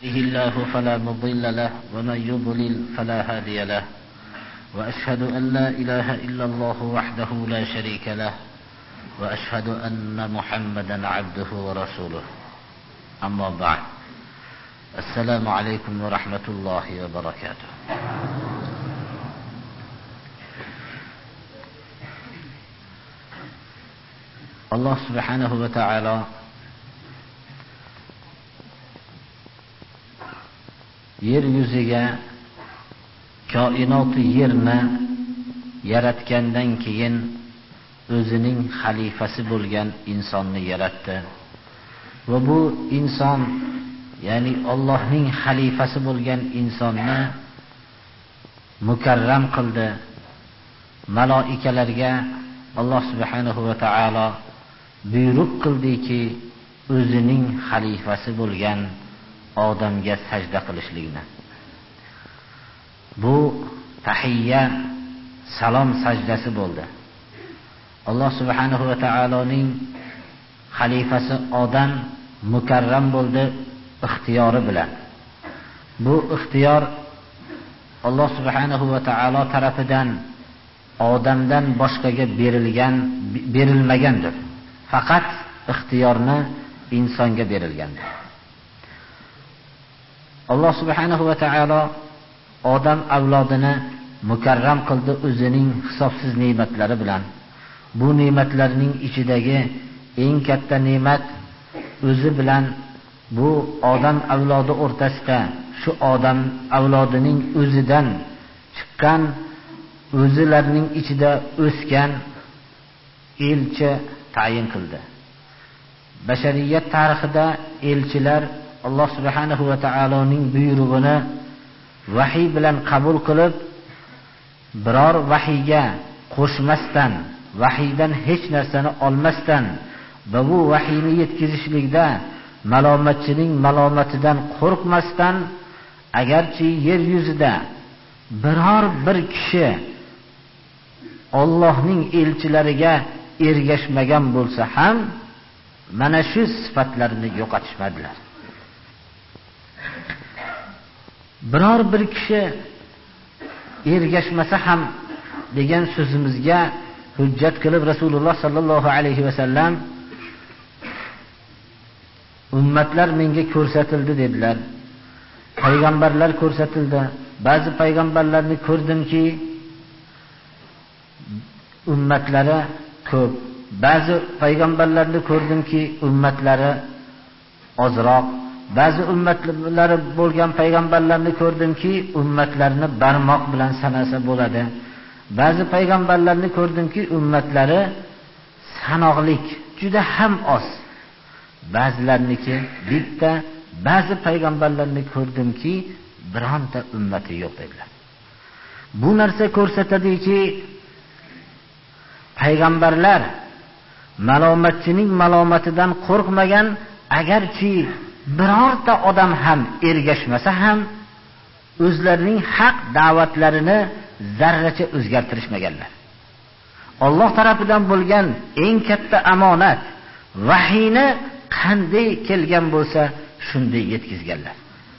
يهده الله فلا مضل له ومن يضلل فلا هادي له وأشهد أن لا إله إلا الله وحده لا شريك له وأشهد أن محمدا عبده ورسوله أما بعد السلام عليكم ورحمة الله وبركاته. Allah subhanahu wa ta'ala yer yuziga koinoti yerni yaratgandan keyin o'zining xalifasi bo'lgan insonni yaratdi va bu inson, ya'ni Allohning xalifasi bo'lgan insonni mukarram qildi. Maloikalarga Alloh subhanahu va ta'ala buyruq qildiki, o'zining xalifasi bo'lgan odamga sajda qilishlikni. Bu tahiyya, salom sajdasi bo'ldi. Alloh subhanahu va ta'aloning xalifasi odam mukarram bo'ldi ixtiyori bilan. Bu ixtiyor Alloh subhanahu va ta'ala tarafidan odamdan boshqaga berilmagandir. Faqat ixtiyorni insonga berilgandir. Alloh subhanahu va ta'ala odam avlodini mukarram qildi o'zining hisobsiz ne'matlari bilan. Bu ne'matlarning ichidagi eng katta ne'mat o'zi bilan bu odam avlodi o'rtasida shu odam avlodining o'zidan chiqqan, o'zilarining ichida o'sgan elchi tayin qildi. Bashariyat tarixida elchilar Alloh subhanahu va ta'aloning buyrug'ini vahiy bilan qabul qilib, biror vahiyga qo'shmasdan, vahiydan hech narsani olmasdan va bu vahiyni yetkazishlikda malomatchining malomatidan qo'rqmasdan, agarchi yer yuzida biror bir kishi Allohning elchilariga ergashmagan bo'lsa ham mana shu sifatlarini yo'qotishmadilar. Biror bir kishi ergashmasa ham degan so'zimizga hujjat qilib Rasululloh sallallohu alayhi va sallam ummatlar menga ko'rsatildi dedilar. Payg'ambarlar ko'rsatildi. Ba'zi payg'ambarlarni ko'rdimki ummatlari ko'p. Ba'zi payg'ambarlarni ko'rdimki ummatlari ozroq. Ba'zi ummatlari bo'lgan payg'ambarlarni ko'rdimki ummatlarini barmoq bilan sanasa bo'ladi. Ba'zi payg'ambarlarni ko'rdimki ummatlari sanoqlik, juda ham oz. Ba'zilarniki bitta, ba'zi payg'ambarlarni ko'rdimki bironta ummati yo'q dedilar. Bu narsa ko'rsatadiki, payg'ambarlar malomatchining malomatidan qo'rqmagan, agarchi birorta odam ham ergashmasa ham o'zlarining haq da'vatlarini zarracha o'zgartirishmaganlar. Alloh tarafidan bo'lgan eng katta omonat vahiyni qanday kelgan bo'lsa shunday yetkazganlar.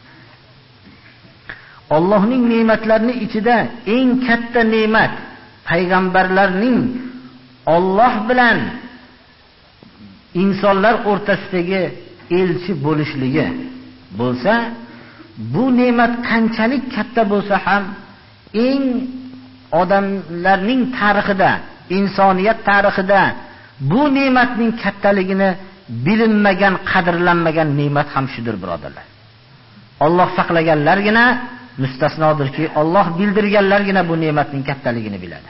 Allohning ne'matlarining ichida eng katta ne'mat payg'ambarlarning Alloh bilan insonlar o'rtasidagi elchi bo'lishligi bo'lsa, bu ne'mat qanchalik katta bo'lsa ham eng odamlarning tarixida, insoniyat tarixida bu ne'matning kattaligini bilinmagan, qadrlanmagan ne'mat ham shudir, birodarlar. Alloh saqlaganlargina mustasnodirki, Alloh bildirganlargina bu ne'matning kattaligini biladi.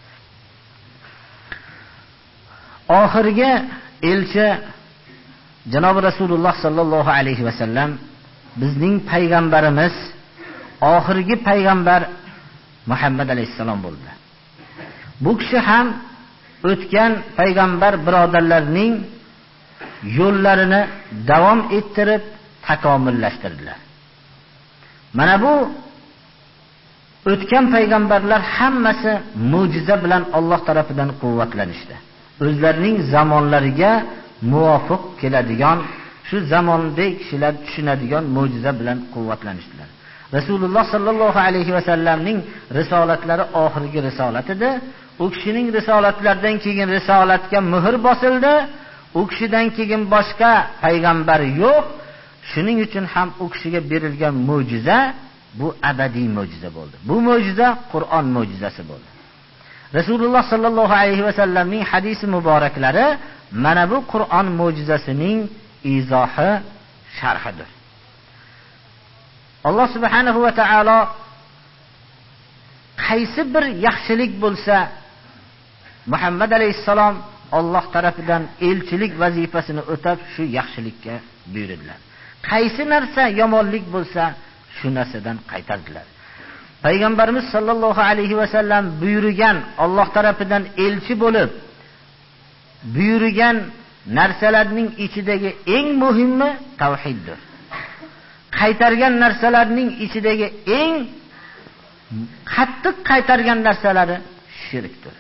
Oxirgi elchi Janob Rasululloh sallallohu alayhi va sallam, bizning payg'ambarimiz, oxirgi payg'ambar Muhammad alayhisalom bo'ldi. Bu kishi ham o'tgan payg'ambar birodarlarning yo'llarini davom ettirib takomillashtirdilar. Mana bu o'tgan payg'ambarlar hammasi mo'jiza bilan Alloh tarafidan quvvatlanishdi. O'zlarining zamonlariga muvofiq keladigan shu zamondagi kishilar tushunadigan mo'jiza bilan quvvatlanishdilar. Rasululloh sallallohu alayhi va sallamning risolatlari oxirgi risolat edi. U kishining risolatlaridan keyin risolatga muhr bosildi. U kishidan keyin boshqa payg'ambar yo'q. Shuning uchun ham u kishiga berilgan mo'jiza bu abadiy mo'jiza bo'ldi. Bu mo'jiza Qur'on mo'jizasi bo'ldi. Rasululloh sallallohu alayhi va sallamning hadisi muboraklari mana bu Qur'on mo'jizasining izohi, sharhidir. Alloh subhanahu va taolo qaysi bir yaxshilik bo'lsa, Muhammad alayhissalom Alloh tarafidan elchilik vazifasini o'tab shu yaxshilikka buyurdilar. Qaysi narsa yomonlik bo'lsa, shu narsadan qaytardilar. Payg'ambarimiz sallallohu alayhi va sallam buyurgan, Alloh tarafidan elchi bo'lib buyurgan narsalarning ichidagi eng muhimi tavhiddir. Qaytargan narsalarning ichidagi eng qattiq qaytargan narsalari shirkdir.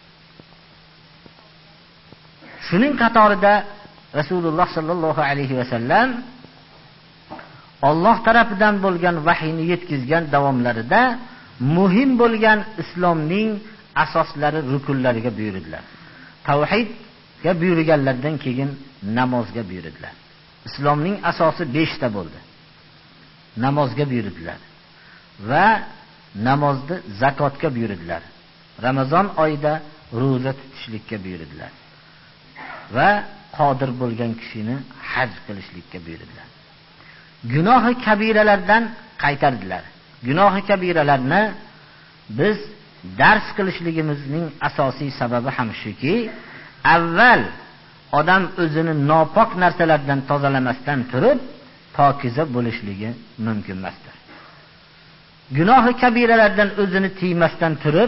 Shuning qatorida Rasululloh sallallohu alayhi va sallam Alloh tarafidan bo'lgan vahiyni yetkazgan davomlarida muhim bo'lgan islomning asoslari, rukunlariga buyurdilar. Tavhidga buyurganlardan keyin namozga buyurdilar. Islomning asosi 5 ta bo'ldi. Namozga buyurdilar va namozni zakotga buyurdilar. Ramazon oyida roza tutishlikka buyurdilar va qodir bo'lgan kishini haj qilishlikka buyurdilar. Gunohi kabiralardan qaytardilar. Gunohi kabiralarni biz dars qilishligimizning asosiy sababi ham shuki, avval odam o'zini nopok narsalardan tozalamasdan turib pokiza bo'lishligi mumkin emasdir. Gunohi kabiralardan o'zini tiymasdan turib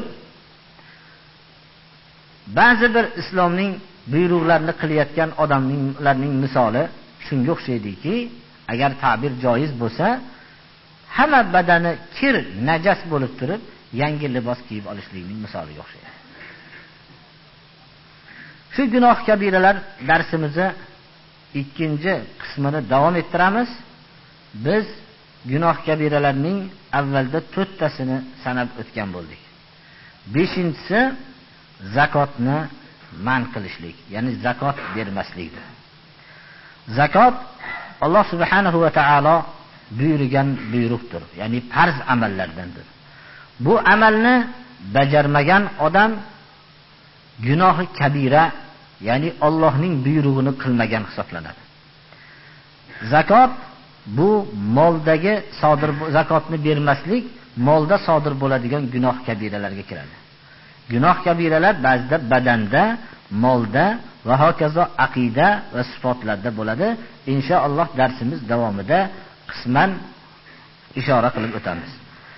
ba'zi bir islomning buyruqlarini qilayotgan odamlarning misoli shunga o'xshaydiki, agar ta'bir joiz bo'lsa, hamma badani kir, najas bo'lib turib, yangi libos kiyib olishlikning misoliga o'xshaydi. Shu gunoh kabiralar darsimizni ikkinchi qismini davom ettiramiz. Biz gunoh kabiralarning avvalda 4 tasini sanab o'tgan bo'ldik. 5-inchisi zakotni man qilishlik, ya'ni zakot bermaslikdir. Zakot Alloh subhanahu va taolo buyurgan buyruqdir, ya'ni farz amallardandir. Bu amalni bajarmagan odam gunohi kabira, ya'ni Allohning buyrug'ini qilmagan hisoblanadi. Zakot bu moldagi zakotni bermaslik molda sodir bo'ladigan gunoh kabiralarga kiradi. Gunoh kabiralar ba'zida badanda, molda va hokazo aqida va sifatlarda bo'ladi. Inshaalloh darsimiz davomida qisman ishora qilib o'tamiz.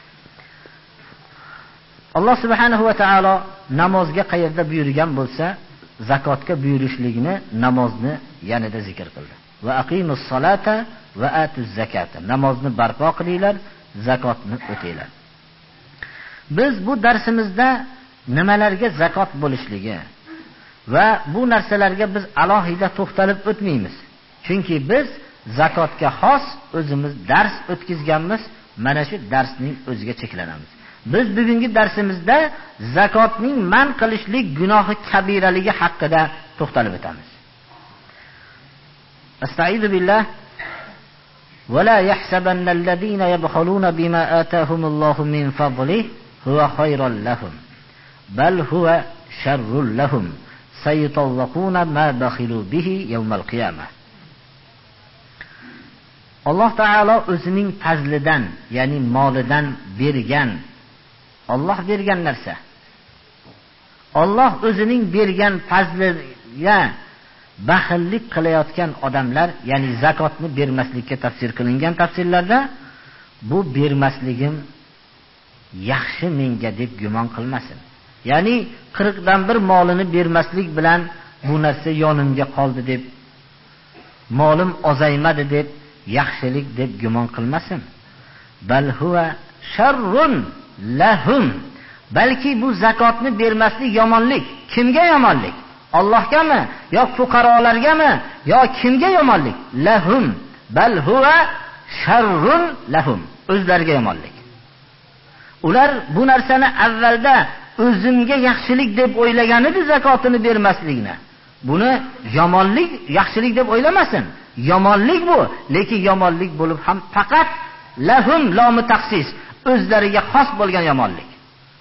Alloh subhanahu va taolo namozga qayerda buyurgan bo'lsa, zakotga buyurishligini, namozni yanada zikr qildi. Va aqimus solata va atuz zakata. Namozni barpo qilinglar, zakotni o'tinglar. Biz bu darsimizda nimalarga zakot bo'lishligi va bu narsalarga biz alohida to'xtalib o'tmaymiz. Chunki biz zakotga xos o'zimiz dars o'tkazganmiz, mana shu darsning o'ziga cheklanamiz. Biz bugungi darsimizda zakotning man qilishlik gunohi kabiraligi haqida to'xtalib o'tamiz. Astaizu billah. Va la yahsabanna alladhina yabkhuluna bima atahumullohu min fadlihi huwa khayran lahum bal huwa sharrun lahum sayatawquna ma bakhilu bihi yawmal qiyamah. Alloh taolo o'zining fazlidan, ya'ni molidan bergan, Alloh bergan narsa. Alloh o'zining bergan fazliga baxillik qilayotgan odamlar, ya'ni zakotni bermaslikka tafsir qilingan tafsirlarda bu bermasligim yaxshi menga deb gumon qilmasin. Ya'ni 40 dan 1 molini bermaslik bilan bu narsa yonimga qoldi deb, molim ozaymadi deb, yaxshilik deb gumon qilmasin. Bal huwa sharrun lahum. Balki bu zakotni bermaslik yomonlik. Kimga yomonlik? Allohgami yo fuqarolargami yo kimga yomonlik? Lahum bal huwa sharrun lahum. O'zlariga yomonlik. Ular bu narsani avvalda o'zimga yaxshilik deb o'ylagan edi zakotini bermaslikni. Buni yomonlik, yaxshilik deb o'ylamasin. Yomonlik bu, lekin yomonlik bo'lib ham faqat lahum lomi taxsis, o'zlariga xos bo'lgan yomonlik.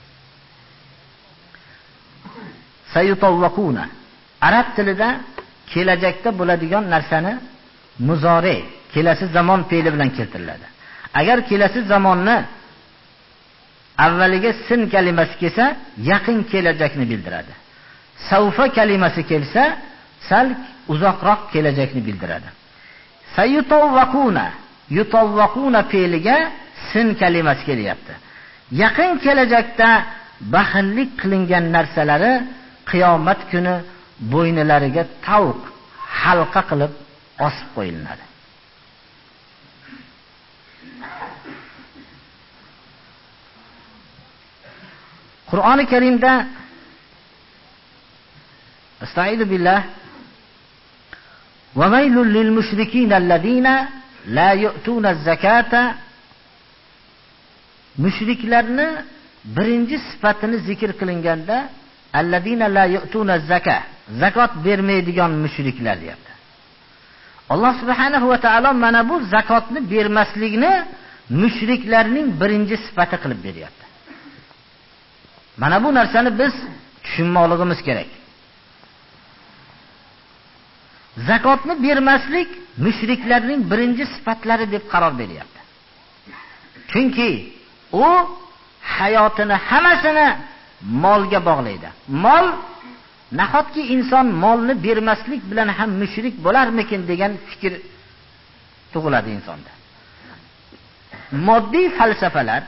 Sayutawwaquna. Arab tilida kelajakda bo'ladigan narsani muzori, kelasi zamon fe'li bilan keltiriladi. Agar kelasi zamonni avvaliga sin kalimasi kelsa, yaqin kelajakni bildiradi. Savfa kalimasi kelsa, sal uzoqroq kelajakni bildiradi. Sayutawwaquna, yutawwaquna fe'liga sin kalimasi kelyapti. Yaqin kelajakda baxillik qilingan narsalari qiyomat kuni bo'ynilariga tavq halqa qilib osib qo'yiladi. Qur'oni Karimda Estaizu billah va vaylul lil mushrikina allazina la yu'tuna az-zakata, mushriklarni birinchi sifatini zikr qilinganda allazina la yu'tuna az-zaka, zakot bermaydigan mushriklar deyapti. Alloh subhanahu va taolo mana bu zakotni bermaslikni mushriklarning birinchi sifati qilib beryapti. Mana bu narsani biz tushunmoqligimiz kerak. Zakotni bermaslik mushriklarning birinchi sifatlari deb qaror beryapti. Chunki u hayotini hammasini molga bog'laydi. Mol, nahotki inson molni bermaslik bilan ham mushrik bo'larmikin degan fikr tug'iladi insonda. Moddiy falsafalar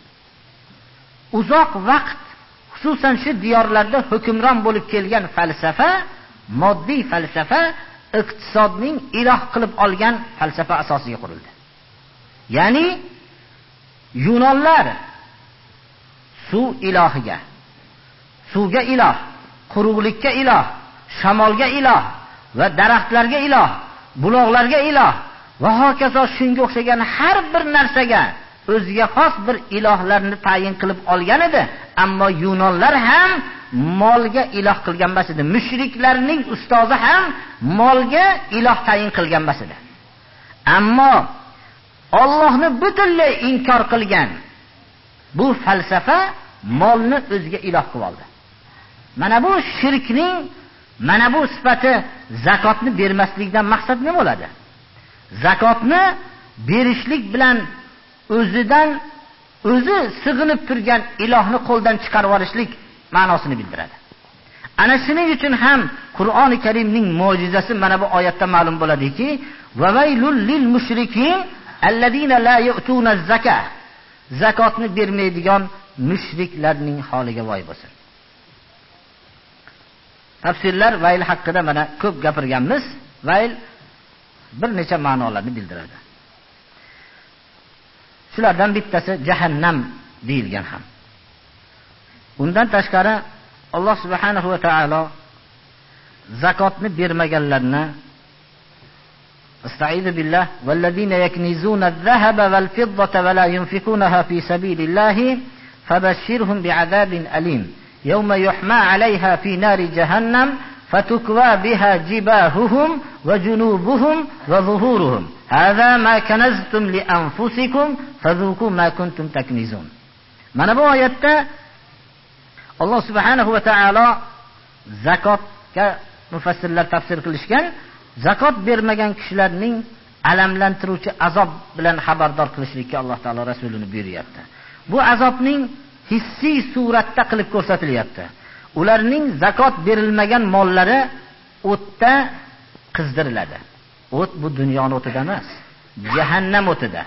uzoq vaqt, xususan shu diyorlarda hukmron bo'lib kelgan falsafa, moddiy falsafa iqtisodning iloh qilib olgan falsafa asosiga qurildi. Ya'ni Yunonlar suv ilohiga, suvga iloh, quruqlikka iloh, shamolga iloh va daraxtlarga iloh, buloqlarga iloh va hokazo shunga o'xshagan har bir narsaga o'ziga xos bir ilohlarni tayin qilib olgan edi. Ammo Yunonlar ham molga iloh qilgan emas edi. Mushriklarning ustozi ham molga iloh tayin qilgan emas edi. Ammo Allohni butunlay inkor qilgan bu falsafa molni o'ziga iloh qilib oldi. Mana bu shirkning mana bu sifati. Zakotni bermaslikdan maqsad nima bo'ladi? Zakotni berishlik bilan o'zidan o'zi sig'inib turgan ilohni qo'ldan chiqarib yuborishlik ma'nosini bildiradi. Ana shuning uchun ham Qur'oni Karimning mo'jizasi mana bu oyatda ma'lum bo'ladiki, va vaylul lil mushrikin allazina la yu'tuna az-zaka. Zakotni bermaydigan mushriklarning holiga voy bo'lsin. Tafsirlar vayl haqida mana ko'p gapirganmiz. Vayl bir necha ma'nolarni bildiradi. Shulardan bittasi jahannam deyilgan ham. Undan tashqari Alloh subhanahu va taolo zakotni bermaganlarni Estaizu billah vallazina yaknizuna az-zahaba wal-fiddata wa la yunfikunaha fi sabilillahi fabashshirhum bi'adabin alim yawma yuhma 'alayha fi nari jahannam fatukwa biha jibahuhum wa junubuhum wa zuhuruhum hadha ma kanaztum li anfusikum fadhuku ma kuntum taknizun. Mana bu oyatda Alloh subhanahu va taolo zakotga mufassirlar tafsir qilishgan, zakot bermagan kishilarning alamlantiruvchi azob bilan xabardor qilishlikka Alloh taolo rasulini buyuryapti. Bu azobning hissiy suratda qilib ko'rsatilyapti. Ularning zakot berilmagan mollari o'tda qizdiriladi. O't bu dunyoning o'tida emas, jahannam o'tida.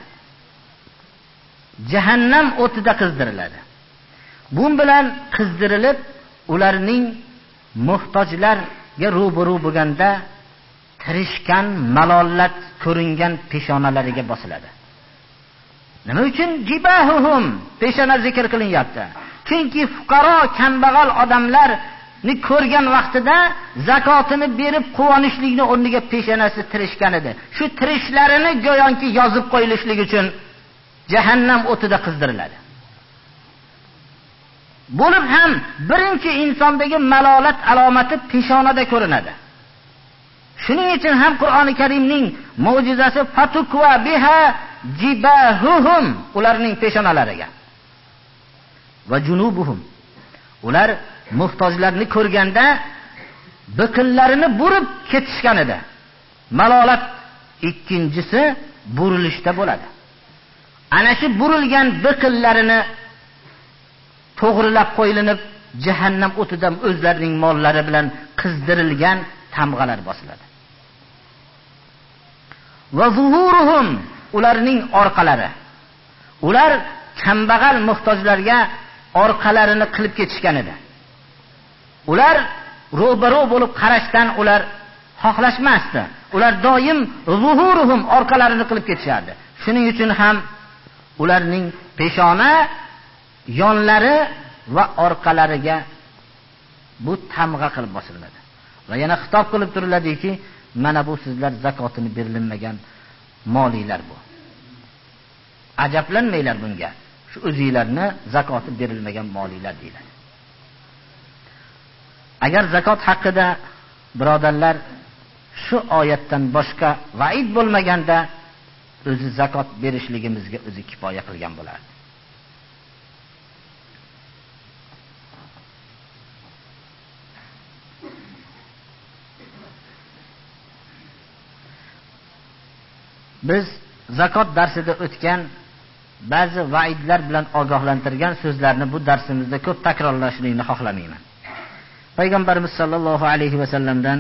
Jahannam o'tida qizdiriladi. Bu bilan qizdirilib, ularning muhtojlarga ro'baro bo'lganda tirishgan, malollat ko'ringan peshonalariga bosiladi. Nima uchun jibahuhum peshona zikr qilinyapti? Chunki fuqaro, kambag'al odamlar ni ko'rgan vaqtida zakotini berib quvonishlikni o'rniga peshonasi tirishgan edi. Shu tirishlarini go'yoki yozib qo'yilishlik uchun jahannam o'tida qizdiriladi. Bo'lib ham birinchi insondagi malolat alomati peshonada ko'rinadi. Shuning uchun ham Qur'oni Karimning mo'jizasi fatukwa biha jibahuhum, ularning peshonalariga va junubuhum, ular muhtojlarni ko'rganda biqinlarini burib ketishgan edi. Malolat ikkinchisi burilishda bo'ladi. Ana shu burilgan biqinlarini to'g'rilab qo'yilinib, jahannam o'tidan o'zlarining mollari bilan qizdirilgan tamg'alar bosiladi. Va zuhuruhum, ularning orqalari. Ular kambag'al muhtojlarga orqalarini qilib ketishgan edi. Ular ro'baro bo'lib qarashdan ular xohlashmasdi. Ular doim zuhuruhum, orqalarini qilib ketishardi. Shuning uchun ham ularning peshona, yonlari va orqalariga bu tamg'a qilib bosiladi. Va yana xitob qilib turiladiki, mana bu sizlar zakotini berilmagan moliylar bu. Ajablanmanglar bunga. Shu o'zingizlarni zakoti berilmagan moliylar deyiladi. Agar zakot haqida birodarlar shu oyatdan boshqa vaid bo'lmaganda o'zi zakot berishligimizga o'zi kifoya qilgan bo'lardi. Biz zakot darsida o'tgan ba'zi vaidlar bilan ogohlantirgan so'zlarni bu darsimizda ko'p takrorlashlikni xohlamayman. Payg'ambarimiz sollallohu alayhi va sallamdan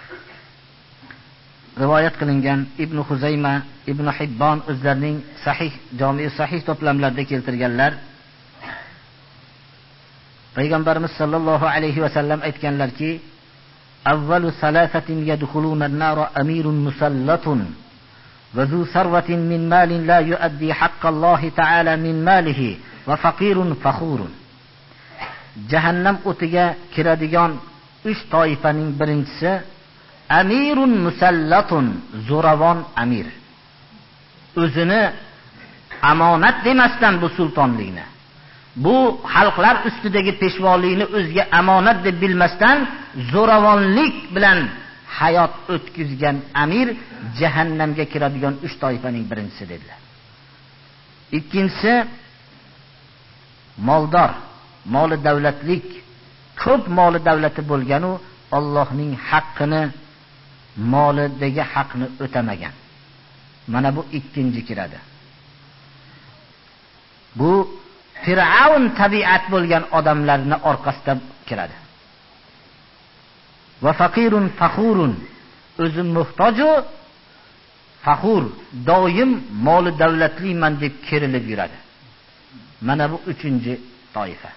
rivoyat qilingan Ibn Huzayma, Ibn Hibbon o'zlarining sahih, jami' sahih to'plamlarida keltirganlar. Payg'ambarimiz sollallohu alayhi va sallam aytganlarki: "Avvalu salasatin yadkhuluna an-nara amirun musallatun va zu sarwatin min malin la yuaddi haqqallohi ta'ala min malihi va faqirun fakhurun." Jahannam o'tiga kiradigan 3 toifaning birinchisi amirun musallatun, zo'ravon amir. O'zini amonat demasdan bu sultonlikni, bu xalqlar ustidagi peshvolikni o'ziga amonat deb bilmasdan zo'ravonlik bilan hayot o'tkazgan amir jahannamga kiradigan 3 toifaning birinchisi dedilar. Ikkinchisi moldor, moli davlatlik, ko'p moli davlati bo'lgan u Allohning haqqini, molidagi haqni o'tamagan. Mana bu ikkinchi kiradi. Bu Fir'avn tabiat bo'lgan odamlarning orqasidan kiradi. Va faqirun fakhurun, o'zi muhtoju fakhur, doim moli davlatliman deb kerilib yuradi. Mana bu 3-chi toifa.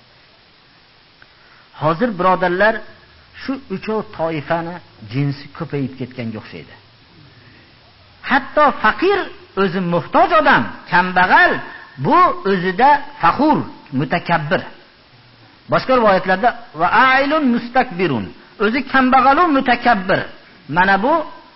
Hozir birodarlar shu 3 toifani jinsi ko'payib ketganga o'xshaydi. Hatto faqir, o'zi muhtoj odam, kambag'al, bu o'zida fakhur, mutakabbir. Boshqa rivoyatlarda va ailun mustakbirun, o'zi kambag'al va mutakabbir. Mana bu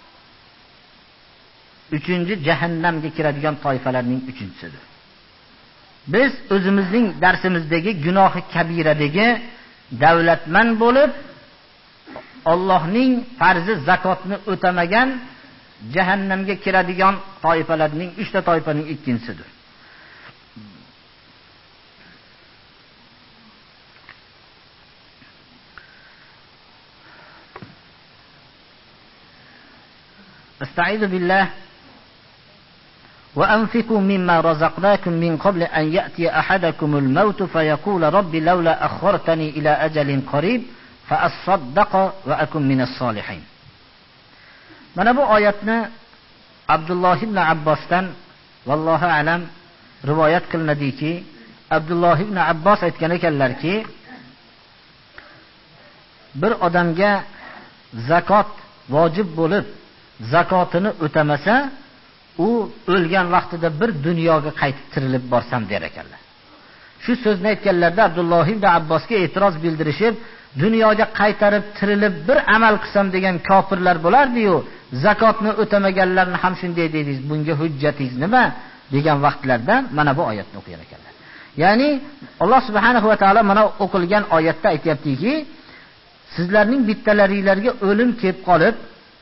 3-chi jahannamga kiradigan toifalarning 3-chisidir. Biz o'zimizning darsimizdagi gunohi kabiradagi davlatman bo'lib Allohning farzi zakotni o'tamagan jahannamga kiradigan toifalarning 3ta toifaning 2-chisidir. Estaizu billah وأنفقوا مما رزقناكم من قبل أن يأتي أحدكم الموت فيقول رب لولا أخرتني إلى أجل قريب فأصدق وأكن من الصالحين. Mana bu oyatni Abdulloh ibn Abbosdan vallohu alam rivoyat qilinadiki, Abdulloh ibn Abbos aytgan ekanlarki, bir odamga zakot vojib bo'lib, zakotini o'tamasa, u o'lgan vaqtida bir dunyoga qaytib tirilib borsam der ekanlar. Shu so'zni aytganlarda Abdulloh ibn Abbosga e'tiroz bildirishib, dunyoga qaytarib tirilib bir amal qilsam degan kofirlar bo'lardi-yu, zakotni o'tamaganlarni ham shunday dedingiz. Bunga hujjatingiz nima degan vaqtlarda mana bu oyatni o'qigan ekanlar. Ya'ni Alloh subhanahu va taolo mana o'qilgan oyatda aytayaptiki, sizlarning bittalaringizlarga o'lim kelib qolib,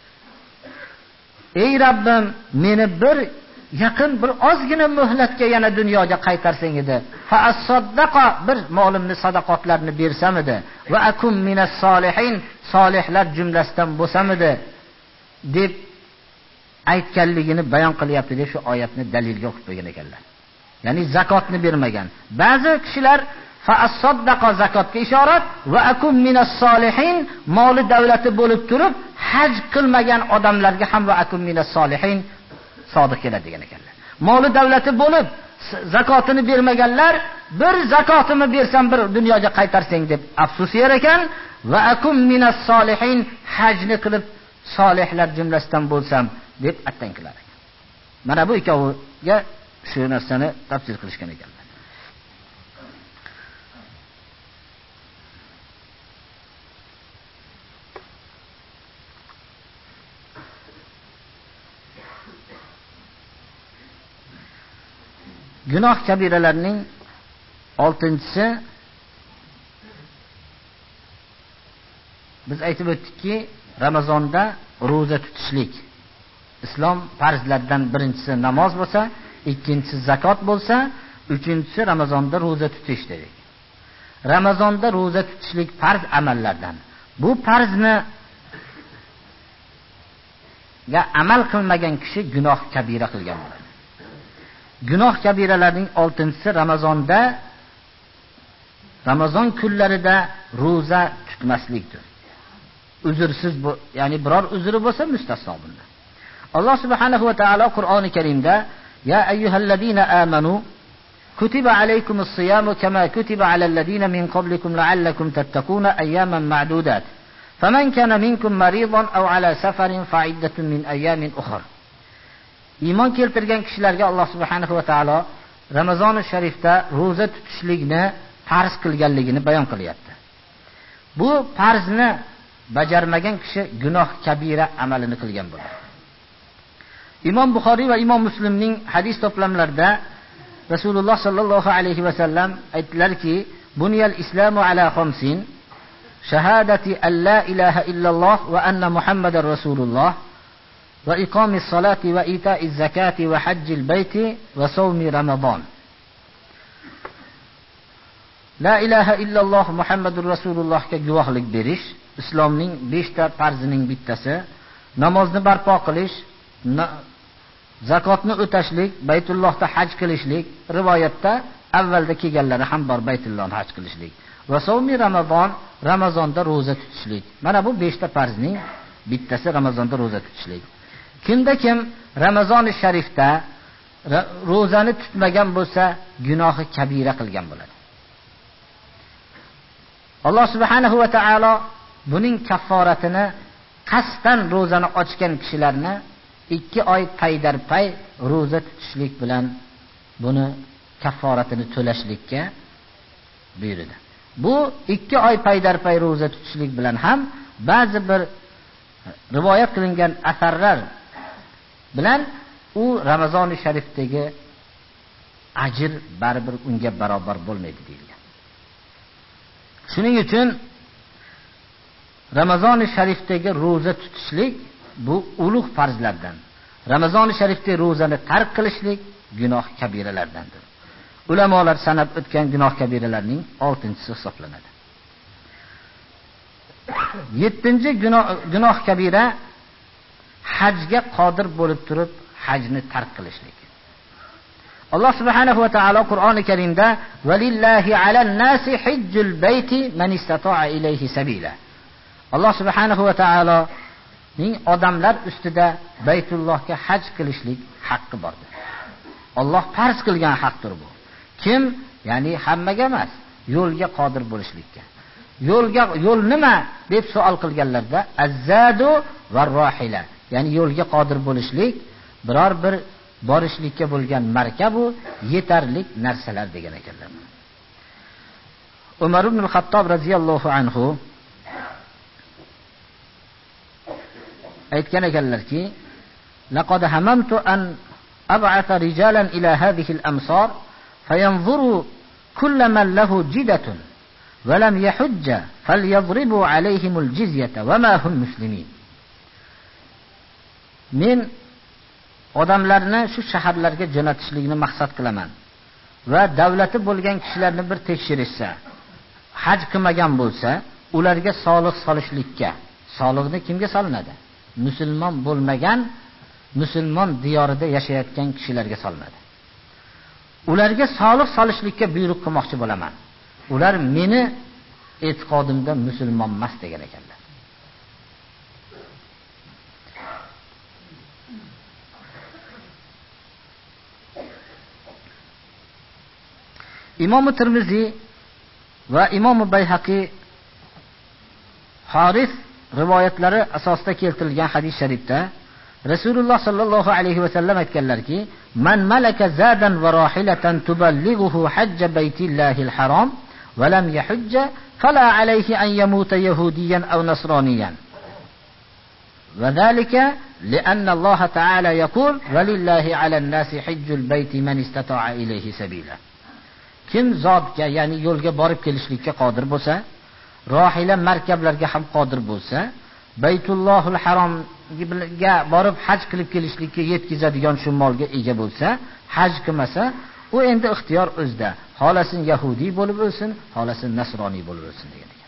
ey Rabbim, meni bir yaqin bir ozgina muhlatga yana dunyoga qaytarsang edi. Fa as-saddaqa, bir molimni sadaqotlarni bersam edi. Va akum minas solihin, solihlar jumlasidan bo'lsam edi deb aytganligini bayon qilyapti deb shu oyatni dalilga o'qib qo'ygan ekanlar. Ya'ni zakotni bermagan. Ba'zi kishilar fa as-saddaqa zakotga ishorat va akum minas solihin, moli davlati bo'lib turib haj qilmagan odamlarga ham va akum minas solihin sodiq keladi degan ekanlar. Moli davlati bo'lib zakotini bermaganlar bir zakotimni bersam bir dunyoga qaytarsang deb afsus yer ekan. Va akum minas solihin, hajni qilib solihlar jumlasidan bo'lsam deb attankilar ekan. Mana bu ikkoviga shu narsani tafsir qilishgan ekanlar. Gunoh kabiralarning 6-si biz aytib o'tdikki, Ramazonda roza tutishlik. Islom farzlaridan birinchisi namoz bo'lsa, ikkinchisi zakot bo'lsa, uchinchisi Ramazonda roza tutish dedik. Ramazonda roza tutishlik farz amallardan. Bu farzni ga amal qilmagan kishi gunoh kabira qilgan bo'ladi. Gunoh kabiralarning 6-si Ramazon kunlarida roza tutmaslikdir. Uzrsiz bu, ya'ni biror uzri bo'lsa mustasno bundan. Alloh subhanahu va taolo Qur'oni Karimda ya ayyuhallazina amanu kutiba alaykumus siyamu kama kutiba alal ladina min qablikum la'allakum tattaquna ayyaman ma'dudat. Faman kana minkum maridan aw ala safarin fa'iddatun min ayyamin ukhra. Iymon keltirgan kishilarga Alloh subhanahu va taolo Ramazon sharifda roza tutishlikni farz qilganligini bayon qilyapti. Bu farzni bajarmagan kishi gunoh kabira amalini qilgan bo'ladi. Imom Buxoriy va Imom Muslimning hadis to'plamlarida Rasululloh sallallohu alayhi va sallam aytdilarki, "Bunyal islamu ala khamsin: shahadati an la ilaha illalloh va anna Muhammadar rasululloh va iqomis solati va ita'iz zakati va hajjil bayti va sawmi ramazon." La ilaha illalloh Muhammadur rasulullohga guvohlik berish islomning 5 ta farzining bittasi. Namozni barpo qilish, zakotni o'tashlik, Baytullohda haj qilishlik, rivoyatda avvalda kelganlari ham bor, Baytullohni haj qilishlik. Va sawmi ramazon, Ramazonda roza tutishlik. Mana bu 5 ta farzning bittasi Ramazonda roza tutishlik. Kimda kim Ramazon sharifda rozani tutmagan bo'lsa, gunohi kabira qilgan bo'ladi. Alloh subhanahu va taolo buning kafforatini qasddan rozani ochgan kishilarni 2 oy paydarpay roza tutishlik bilan buni kafforatini to'lashlikka buyurdi. Bu 2 oy paydarpay roza tutishlik bilan ham ba'zi bir rivoyat qilingan asarlar bilan u Ramazon sharifdagi ajr baribir unga barobar bo'lmaydi deyilgan. Shuning uchun Ramazon sharifdagi roza tutishlik bu ulug' farzlardan. Ramazon sharifda rozani tark qilishlik gunoh kabiralardandir. Ulamolar sanab o'tgan gunoh kabiralarning 6-si hisoblanadi. 7-chi gunoh kabira hajga qodir bo'lib turib hajni tark qilishlik. Alloh subhanahu va taolo Qur'oni Karimda "Valillahi 'alan nasi hajjul bayti man istata'a ilayhi sabila." Alloh subhanahu va taolo ning odamlar ustida Baytullohga haj qilishlik haqqi bordir. Alloh farz qilgan haqdir bu. Kim, ya'ni hammaga emas, yo'lga qodir bo'lishlikka. Yo'l nima deb savol qilganlarda az-zadu var-rohila, ya'ni yo'lga qodir bo'lishlik biror bir borishlikka bo'lgan markabu yetarlik narsalar degan ekanlar. Umar ibn al-Xattob radhiyallohu anhu aytgan ekanlarki, laqad hamamtu an ab'atha rijalan ila hadhihi al-amsar fayanzuru kullu man lahu jidatun wa lam yahujja falyadribu alayhim al-jizyata wa ma hum muslimin. Men odamlarni shu shaharlarga jo'natishlikni maqsad qilaman va davlati bo'lgan kishilarni bir tekshirishsa, haj qilmagan bo'lsa, ularga soliq solishlikka, soliqni kimga solinadi? Musulmon bo'lmagan, musulmon diyorida yashayotgan kishilarga solinadi. Ularga soliq solishlikka buyruq qilmoqchi bo'laman. Ular meni e'tiqodimda musulmon emas degan ekanlar. Imom Tirmiziy va Imom Bayhaqi Haris rivoyatlari asosida keltirilgan hadis sharifda Rasululloh sallallohu alayhi va sallam aytganlarki, "Man malaka zadan va rahilatan tuballighuhu hajja baytillahil haram va lam yahujja fala alayhi an yamuta yahudiyan aw nasraniyan." Wa dhalika li'anna Allah ta'ala yaqul: "Walillahi 'alan nasi hajjul bayti man istata'a ilayhi sabila." Kim zotga, ya'ni yo'lga borib kelishlikka qodir bo'lsa, rohila markablarga ham qodir bo'lsa, Baytullohul Haromga borib haj qilib kelishlikka yetkazadigan shu molga ega bo'lsa, haj qilmasa, u endi ixtiyor o'zida. Xolasin yahudiy bo'lib o'lsin, xolasin nasroniy bo'lib o'lsin degan ekan.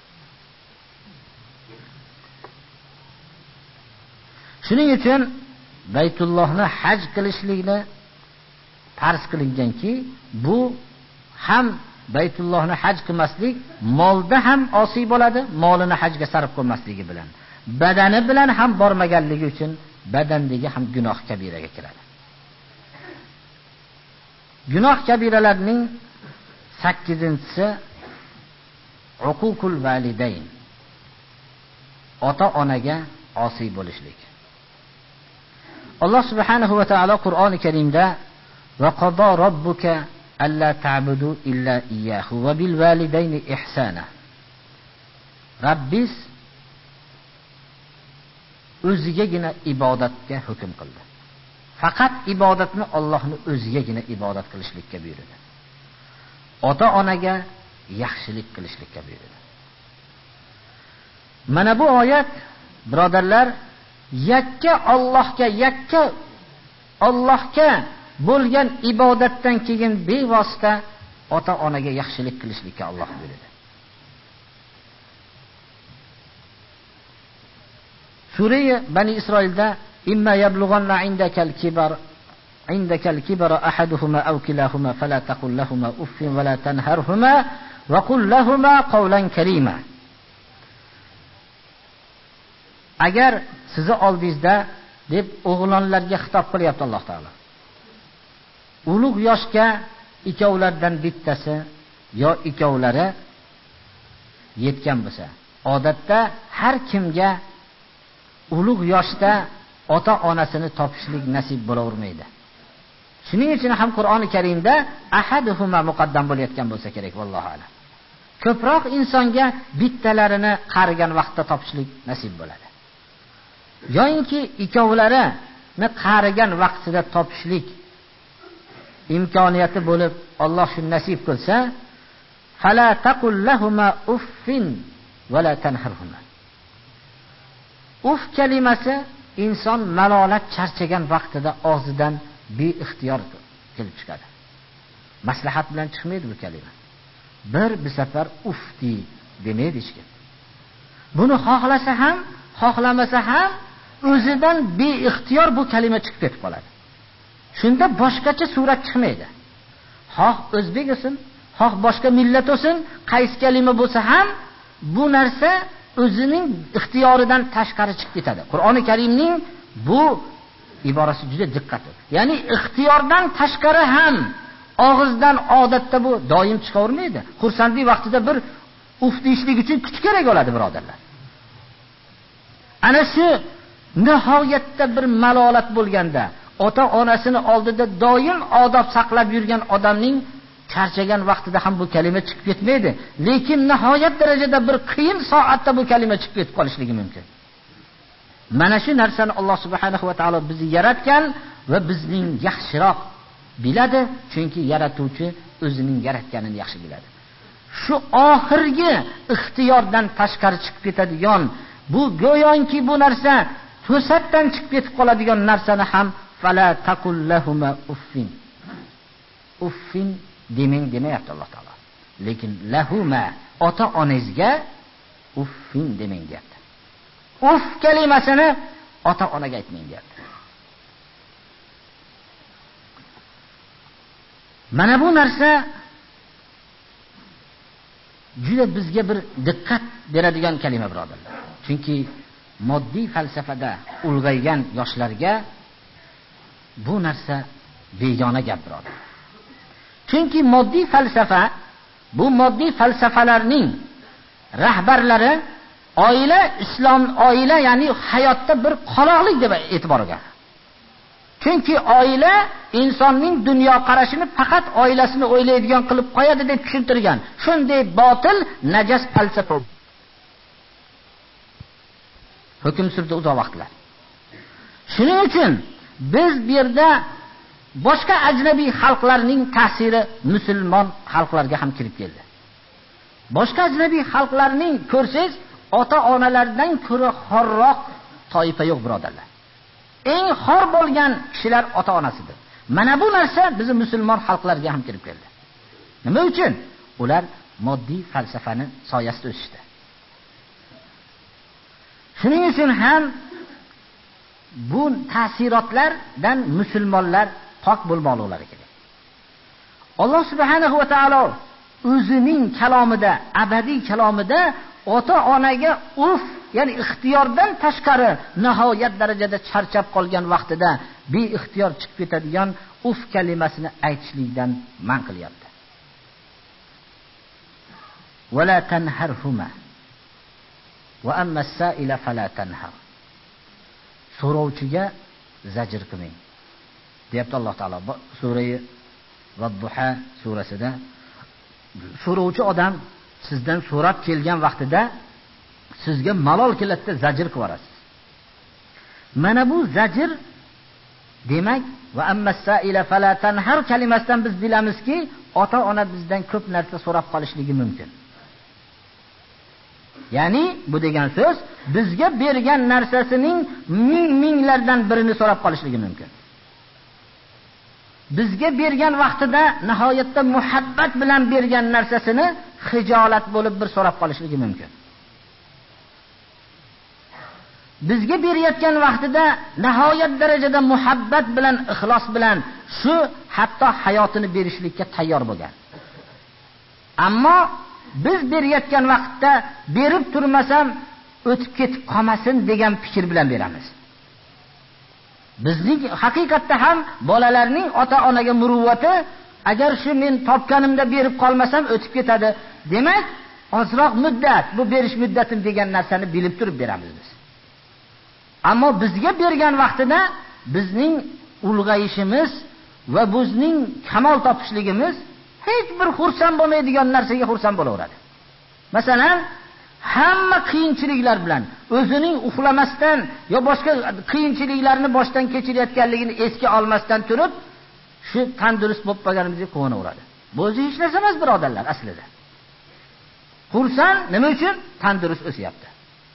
Shuning uchun Baytullohni haj qilishlikni farz qilinganki, bu ham Baytullohni haj qilmaslik molda ham osiy bo'ladi, molini hajga sarf qilmasligi bilan. Badani bilan ham bormaganligi uchun badandagi ham gunoh kabiraga kiradi. Gunoh kabiralarning 8-si uququl validayn. Ota-onaga osiy bo'lishlik. Alloh subhanahu va taolo Qur'oni Karimda va qada robbuka alla ta'budu illa iyyahu va bil validayni ihsana. Rabbis o'zigagina ibodatga hukm qildi. Faqat ibodatni Allohning o'zigagina ibodat qilishlikka buyurdi. Ota-onaga yaxshilik qilishlikka buyurdi. Mana bu oyat, birodarlar, yakka Allohga bo'lgan ibodatdan keyin bevosita ota-onaga yaxshilik qilishlikka Alloh buyurdi. Sura Bani Isroilda imma yablughanna indakal kibara ahaduhuma aw kilahuma fala taqul lahumā uffin wa la tanharhumā wa qul lahumā qawlan karīmā. Agar sizni oldingizda deb o'g'lonlarga xitob qilyapti Alloh taolo. Ulug' yoshga ikkovlardan bittasi yo ikkovlari yetgan bo'lsa, odatda har kimga ulug' yoshda ota-onasini topishlik nasib bo'lavermaydi. Shuning uchun ham Qur'oni Karimda ahaduhuma muqaddam bo'layotgan bo'lsa kerak, vallohu a'lam. Ko'proq insonga bittalarini qarigan vaqtda topishlik nasib bo'ladi. Yo'inki ikkovlarini qarigan vaqtida topishlik imkoniyati bo'lib Alloh shuni nasib qilsa, fala taqul lahumā uffin va la tanharhumā. Uf kalimasi inson malolat charchagan vaqtida og'zidan beixtiyor kelib chiqadi. Maslahat bilan chiqmaydi bu kalima. Bir safar ufti demaydi hech kim. Buni xohlasa ham, xohlamasa ham o'zidan beixtiyor bu kalima chiqib ketib qoladi. Shunda boshqacha surat chiqmaydi. Xoh o'zbek bo'lsin, xoh boshqa millat bo'lsin, qaysi kalima bo'lsa ham bu narsa o'zining ixtiyoridan tashqari chiqib ketadi. Qur'oni Karimning bu iborasi juda diqqatli. Ya'ni ixtiyordan tashqari ham og'izdan odatda bu doim chiqavermaydi. Xursandlik vaqtida bir uf deyishlik uchun kuch kerak bo'ladi, birodarlar. Ana shu nihoyatda bir malolat bo'lganda, ota-onasini oldida doim odob saqlab yurgan odamning charchagan vaqtida ham bu kalima chiqib ketmaydi. Lekin nihoyat darajada bir qiyin soatda bu kalima chiqib ketib qolishligi mumkin. Mana shu narsani Alloh subhanahu va taolo bizni yaratgan va bizning yaxshiroq biladi, chunki yaratuvchi o'zining yaratganini yaxshi biladi. Shu oxirgi ixtiyordan tashqari chiqib ketadigan, bu go'yoki bu narsa to'satdan chiqib ketib qoladigan narsani ham fala taqullahuma uffin. Uffin demang demayapti Alloh taolo. Lekin lahuma ota-onangizga uffin demang deyapti. Uff kalimasini ota-onaga aytmang deyapti. Mana bu narsa juda bizga bir diqqat beradigan kalima birodarlar. Chunki moddiy falsafada ulg'aygan yoshlarga bu narsa begona gap birodar. Chunki moddiy falsafa, bu moddiy falsafalarning rahbarlari oila, islom, oila ya'ni hayotda bir qoloqlik deb e'tibor olgan. Chunki oila insonning dunyo qarashini faqat oilasini o'ylaydigan qilib qo'yadi deb tushuntirgan. Shunday botil, najas falsafa hukm surdi uzoq vaqtlar. Shuning uchun biz bu yerda boshqa ajnabiy xalqlarning ta'siri musulmon xalqlarga ham kirib keldi. Boshqa ajnabiy xalqlarning ko'rsangiz, ota-onalardan ko'ra xorroq toifa yo'q birodarlar. Eng xor bo'lgan kishilar ota-onasidir. Mana bu narsa bizning musulmon xalqlarga ham kirib keldi. Nima uchun? Ular moddiy falsafani soyasida o'sishdi. Shuning uchun ham bu ta'sirotlardan musulmonlar pok bo'lmoqlari kerak. Alloh subhanahu va taolo o'zining kalomida, abadiy kalomida ota-onaga uf, ya'ni ixtiyordan tashqari nihoyat darajada charchab qolgan vaqtida beixtiyor chiqib ketadigan uf kalimasini aytishlikdan man qilyapti. Wala tanharhuma wa amma as-sa'ila fala tanhar. So'rovchiga zajr qilmang, deyapti Alloh taolo. Surah Vat-Duha surasida so'rovchi odam sizdan so'rab kelgan vaqtida sizga malol keladida zajr qilib yorasiz. Mana bu zajr demak va ammas-sa'ila fala tanhar kalimasidan biz bilamizki, ota-ona bizdan ko'p narsa so'rab qolishligi mumkin. Ya'ni bu degan so'z bizga bergan narsasining minglardan birini so'rab qolishligi mumkin. Bizga bergan vaqtida nihoyatda muhabbat bilan bergan narsasini hijolat bo'lib bir so'rab qolishligi mumkin. Bizga berayotgan vaqtida nihoyat darajada muhabbat bilan, ixlos bilan shu hatto hayotini berishlikka tayyor bo'lgan. Ammo biz berayotgan vaqtda berib turmasam o'tib ketib qolmasin degan fikr bilan beramiz. Bizning haqiqatda ham bolalarning ota-onaga muruvvati agar shu men topganimda berib qolmasam o'tib ketadi. Demak, ozroq muddat, bu berish muddatim degan narsani bilib turib beramiz biz. Ammo bizga bergan vaqtida bizning ulg'ayishimiz va bizning kamol topishligimiz hech bir xursand bo'lmaydigan narsaga xursand bo'laveradi. Masalan, hamma qiyinchiliklar bilan o'zining uxlamasdan yo boshqa qiyinchiliklarni boshdan kechirayotganligini esga olmasdan turib, shu tandurust bo'lib qolganimizga quvonaveradi. Bu o'zi hech narsa emas birodarlar aslida. Xursand nima uchun? Tandurust o'syapti.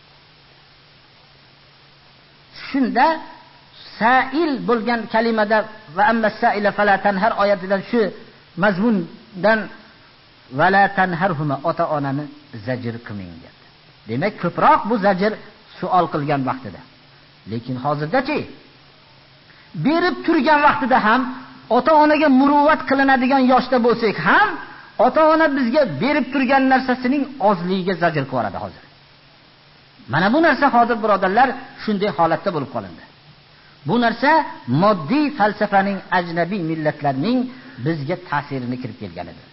Shunda sa'il bo'lgan kalimada va ammas-sa'ila fala tanhar oyatidan shu mazmundan vala tanharhuma ota-onani zajr qilmang dedi. Demak, ko'proq bu zajr savol qilgan vaqtida. Lekin hozirdachi berib turgan vaqtida ham ota-onaga muruvvat qilinadigan yoshda bo'lsak ham ota-ona bizga berib turgan narsasining ozligiga zajr qilib yuboradi hozir. Mana bu narsa hozir birodarlar shunday holatda bo'lib qolindi. Bu narsa moddiy falsafaning, ajnabiy millatlarning bizga ta'sirini kirib kelganidir.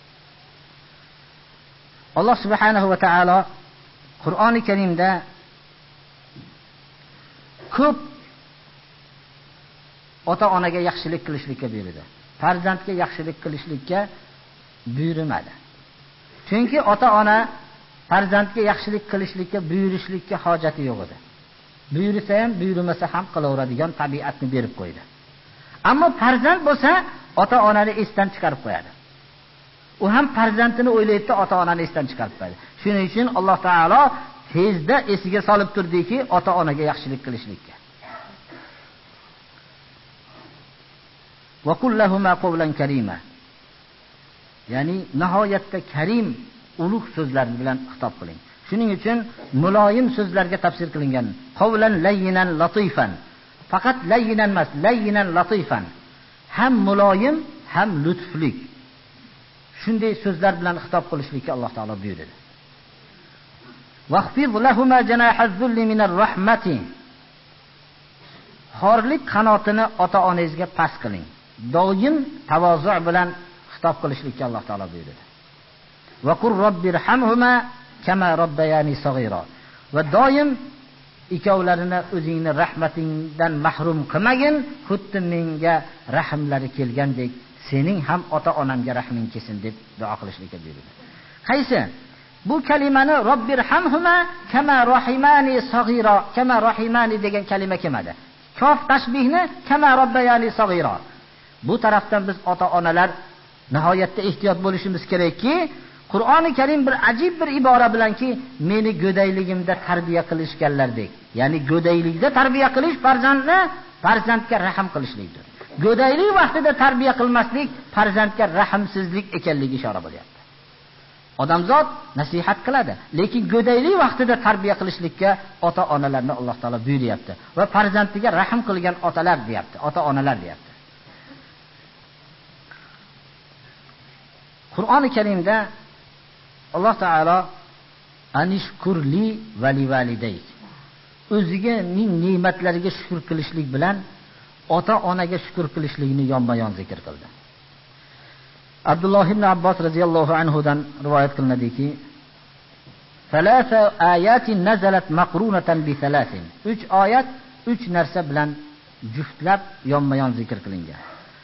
Alloh subhanahu va taolo Qur'oni Karimda ko'p ota-onaga yaxshilik qilishlikka buyurdi. Farzandga yaxshilik qilishlikka buyurmadi. Chunki ota-ona farzandga yaxshilik qilishlikka buyurishlikka hojati yo'q edi. buyursa ham, buyurmasa ham qilaveradigan tabiatni berib qo'ydi. Ammo farzand bo'lsa, ota-onani esdan chiqarib qo'yadi. U ham farzandini o'ylaydi, ota-onani esdan chiqarib qo'yadi. Shuning uchun Alloh taolo tezda esiga solib turdiki, ota-onaga yaxshilik qilishlikka. Va kullahuma qawlan karima. Ya'ni nihoyatda karim, ulug' so'zlar bilan xitob qiling. Shuning uchun muloyim so'zlarga tafsir qilingan. Qawlan layyinan latifan. Faqat layyinan emas, layyinan latifan. Ham muloyim, ham lutflik. Shunday so'zlar bilan xitob qilishlikka Alloh taolo buyurdi. Waqfid lahumā janāḥaz-zulli minar-raḥmati. Xorlik qanotini ota-onangizga past qiling. Doim tavozu bilan xitob qilishlikka Alloh taolo buyurdi. Va qur robbirhamhuma kama robbayani saghira. Va doim ikkovlarini o'zingni rahmatingdan mahrum qilmagin, xuddi menga rahmlari kelgandek sening ham ota-onamga rahming kelsin deb duo qilishlikka buyurdi. Qaysi? Bu kalimani robbirhamhuma kama rahimani saghira, kama rahimani degan kalima kelmadi. Kof tashbihni kama robbayani saghira. Bu tarafdan biz ota-onalar nihoyatda ehtiyot bo'lishimiz kerakki, Qur'oni Karim bir ajib bir ibora bilanki, meni go'dayligimda tarbiya qilishganlardek. Ya'ni go'daylikda tarbiya qilish farzandni farzandga rahm qilishlikdir. Go'daylik vaqtida tarbiya qilmaslik farzandga rahmsizlik ekanligi ishora bo'lyapti. Odamzod nasihat qiladi, lekin go'daylik vaqtida tarbiya qilishlikka ota-onalarni Alloh taolo buyuryapti va farzandiga rahm qilgan otalar deyapti, ota-onalar deyapti. Qur'oni Karimda Alloh taolo anishkurli va livalidayk. O'ziga ning ne'matlariga shukr qilishlik bilan ota-onaga shukr qilishlikni yonma-yon zikr qildi. Abdulloh ibn Abbos radhiyallohu anhu dan rivoyat qilinadiki, "Salasa ayatin nazalat maqrunatan bi salasin." 3 oyat 3 narsa bilan juftlab yonma-yon zikr qilingan.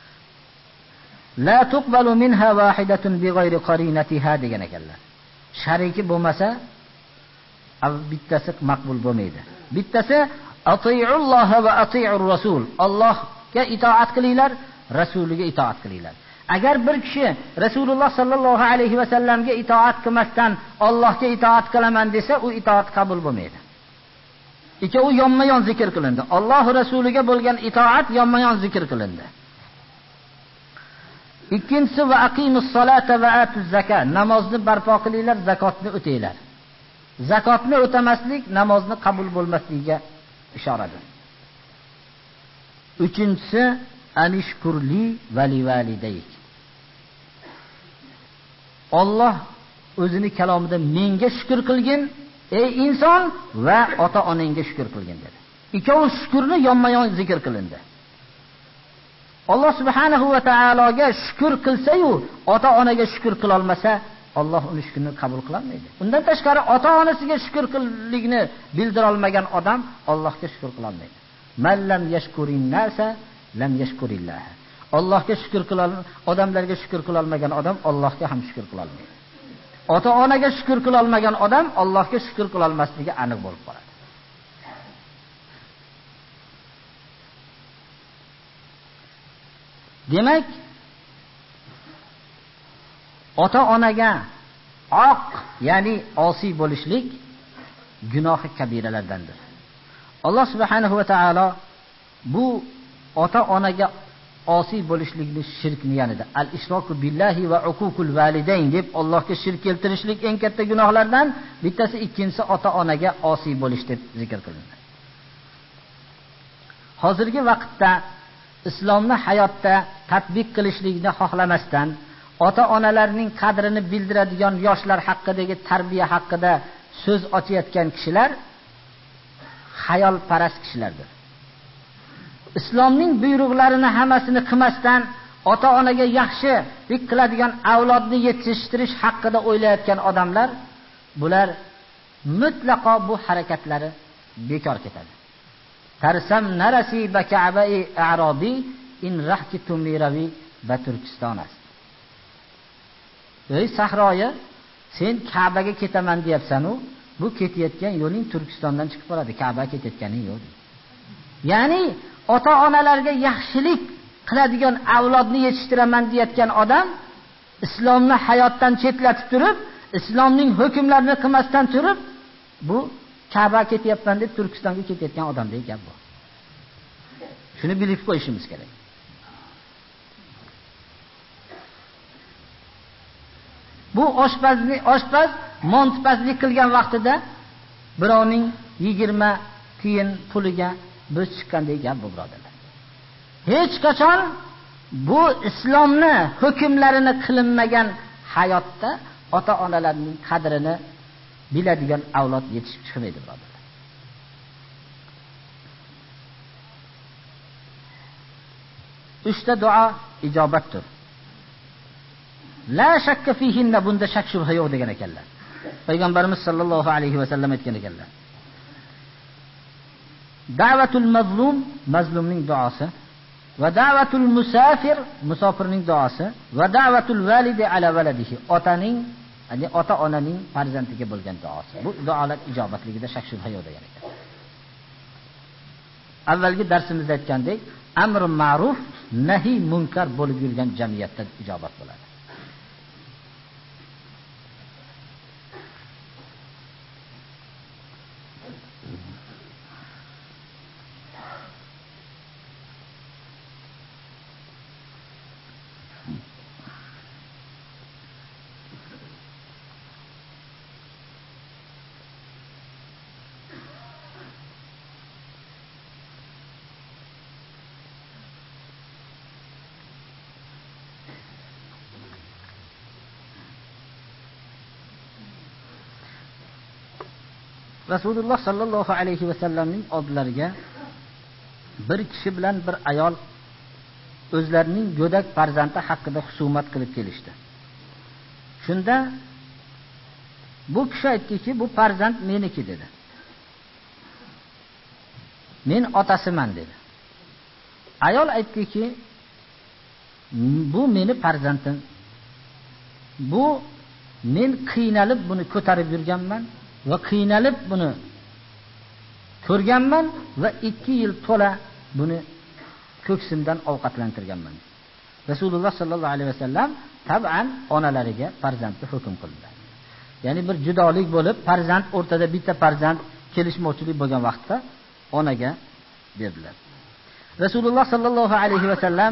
La tuqbalu minha wahidatun bighayri qarinatiha degan ekanlar. Shariki bo'lmasa, bittasi maqbul bo'lmaydi. Bittasi ati'ulloh va ati'ur rasul. Allohga itoat qilinglar, rasuliga itoat qilinglar. Agar bir kishi Rasululloh sallallohu alayhi va sallamga itoat qilmasdan Allohga itoat qilaman desa, u itoat qabul bo'lmaydi. Ikkovi yonma-yon zikr qilindi. Alloh rasuliga bo'lgan itoat yonma-yon zikr qilindi. Ikkinchisi va aqimus solata va atuz zakat. Namozni barpo qilinglar, zakotni o'taylar. Zakotni o'tamaslik namozni qabul bo'lmasligiga ishoradir. Uchinchisi anishkurli va livalidayk. Alloh o'zini kalomida menga shukr qilgin, ey inson, va ota-onangga shukr qilgin dedi. Ikkovi shukrni yonma-yon zikr qilindi. Alloh subhanahu va taologa shukr qilsa-yu, ota-onaga shukr qila olmasa, Alloh uni shukrini qabul qilmaydi. Undan tashqari ota-onasiga shukr qilishlikni bildira olmagan odam Allohga shukr qila olmaydi. Man lam yashkurin nasa lam yashkurillah. Allohga shukr qilgan odamlarga shukr qila olmagan odam Allohga ham shukr qila olmaydi. Ota-onaga shukr qila olmagan odam Allohga shukr qila olmasligi aniq bo'lib qoladi. Demak, ota-onaga oq, ya'ni osiy bo'lishlik gunohi kabiralardandir. Alloh subhanahu va taolo bu ota-onaga osiy bo'lishlikni shirkni yanida al-ishroku billahi va uququl validayn deb Allohga shirk keltirishlik eng katta gunohlardan bittasi, ikkinchisi ota-onaga osiy bo'lish deb zikr qilindi. Hozirgi vaqtda islomni hayotda tatbiq qilishlikni xohlamasdan ota-onalarning qadrini bildiradigan yoshlar haqidagi tarbiya haqida so'z ochayotgan kishilar xayolparast kishilardir. Islomning buyruqlarini hammasini qilmasdan ota-onaga yaxshilik qiladigan avlodni yetishtirish haqida o'ylayotgan odamlar, bular mutlaqo bu harakatlari bekor ketadi. Tarsam narasi baka'bai a'robi in rahkitum lirawi va Turkistonas. Ey sahroya, sen Ka'baga ketaman deyapsan-u, bu ketayotgan yo'ling Turkistondan chiqib qoladi, Ka'ba ketayotganing yo'q. Ya'ni ota-onalarga yaxshilik qiladigan avlodni yetishtiraman deyotgan odam islomni hayotdan chetlatib turib, islomning hukmlarini qilmasdan turib, bu Ka'ba ketyapman deb Turkistonga ketayotgan odamdek gap bu. Shuni bilib qo'yishimiz kerak. Bu oshpaz montpazlik qilgan vaqtida birovning 20 tiyin puliga bo'z chiqqandek gap bu, birodarlar. Hech qachon bu islomni hukmlarini qilinmagan hayotda ota-onalarning qadrini biladigan avlod yetishib chiqmaydi, birodarlar. Uchta duo ijobatdir. La shakka fihinna, bunda shak shubha yo'q degan ekanlar. Payg'ambarimiz sollallohu alayhi va sallam aytgan ekanlar. Da'vatul mazlum, mazlumning duosi, va da'vatul musafir, musofirning duosi, va da'vatul validi ala valadihi, otaning, ya'ni ota-onaning farzandiga bo'lgan duosi. Bu duolar ijobatligida shak shubha yo'q degan ekan. Avvalgi darsimizda aytgandek, amr ma'ruf, nahi munkar bo'lib yurgan jamiyatda ijobat bo'ladi. Rasululloh sallallohu alayhi va sallamning oldilariga bir kishi bilan bir ayol o'zlarining go'dak farzandi haqida husumat qilib kelishdi. Shunda bu kishi aytdiki, bu farzand meniki dedi. Men otasiman dedi. Ayol aytdiki, bu meni farzandim. Bu men qiynalib buni ko'tarib yurganman va qiynalib buni ko'rganman va 2 yil to'la buni ko'ksimdan ovqatlantirganman. Rasululloh sallallohu alayhi vasallam taban onalariga farzandni hukm qildilar. Ya'ni bir judolik bo'lib, farzand o'rtada bitta farzand kelishmovchilik bo'lgan vaqtda onaga berdilar. Rasululloh sallallohu alayhi vasallam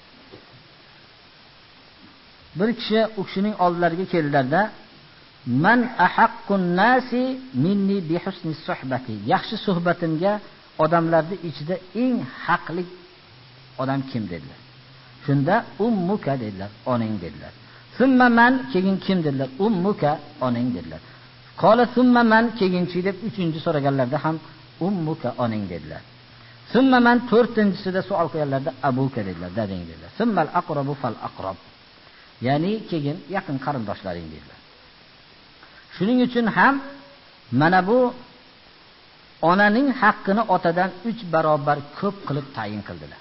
bir kishi u kishining oldilariga keldilarda, man ahaqqun nasi minni bi husni suhbati, yaxshi suhbatimga odamlarning ichida eng haqli odam kim dedilar. Shunda ummuka dedilar, onang dedilar. Summa man, keyin kim dedilar? Ummuka, onang dedilar. Qala summa man, keyinchi deb 3-chi so'raganlarda ham ummuka, onang dedilar. Summa man, 4-chisida savol qilganlarda abuka dedilar, dadang dedilar. Summal aqrabu fal aqrab, ya'ni keyin yaqin qarindoshlaring dedilar. Shuning uchun ham mana bu onaning haqqini otadan 3 barobar ko'p qilib tayin qildilar.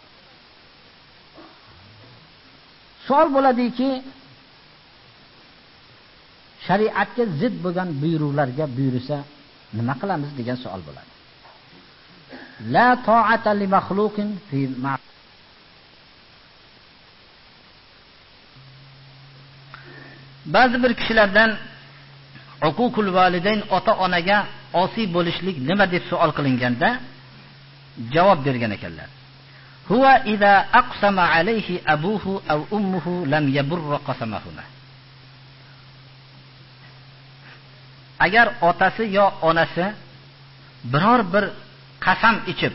Savol bo'ladiki, shariatga zid bo'lgan buyruqlarga buyursa nima qilamiz degan savol bo'ladi. La ta'ata li makhluqin fi ma'ruf. Ba'zi bir kishilardan uququl validayn, ota-onaga osiy bo'lishlik nima deb savol qilinganda javob bergan ekanlar. Huwa idza aqsama alayhi abuhu aw ummuhu lam yaburra qasamahuma. Agar otasi yo onasi biror bir qasam ichib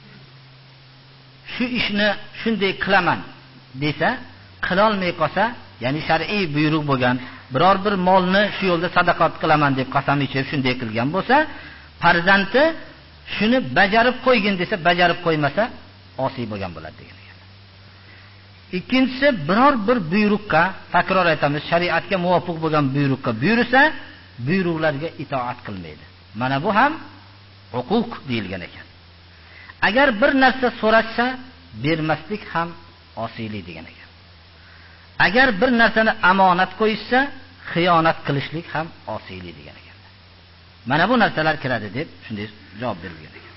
shu ishni shunday qilaman desa, qila olmay qolsa, ya'ni shar'iy buyruq bo'lgan biror bir molni shu yo'lda sadaqat qilaman deb qasam ichib shunday qilgan bo'lsa, farzandi shuni bajarib qo'ygin desa, bajarib qo'ymasa osiy bo'lgan bo'ladi degan ekan. Ikkinchisi, biror bir buyruqqa, takror aytamiz, shariatga muvofiq bo'lgan buyruqqa buyursa, buyruqlarga itoat qilmaydi. Mana bu ham huquq deyilgan ekan. Agar bir narsa so'rashsa, bermaslik ham osiylik degan ekan. Agar bir narsani amonat qo'yishsa, xiyonat qilishlik ham osiylik degan ekan. Mana bu narsalar kiradi deb shunday javob berilgan ekan.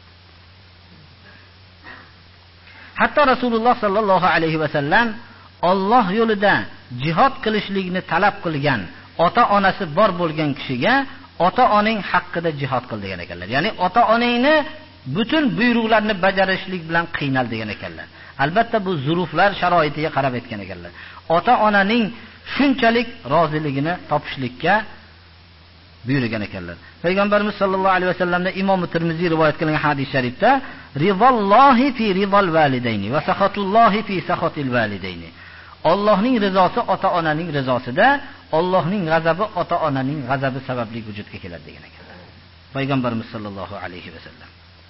Hatto Rasululloh sallallohu alayhi va sallam Alloh yo'lida jihad qilishlikni talab qilgan ota-onasi bor bo'lgan kishiga ota-oning haqqida jihad qil degan ekanlar. Ya'ni ota-oningni butun buyruqlarni bajarishlik bilan qiynal degan ekanlar. Albatta bu zuruflar sharoitiga qarab etgan ekanlar. Ota-onaning shunchalik roziligini topishlikka buyurgan ekanlar. Payg'ambarimiz sollallohu alayhi vasallamda Imom Tirmiziy rivoyat qilgan hadis sharifda rizallohi fi rizal validayni va saxatullohi fi saxatil validayni. Allohning rizosi ota-onaning rizosida, Allohning g'azabi ota-onaning g'azabi sababli vujudga keladi degan ekanlar. Payg'ambarimiz sollallohu alayhi vasallam.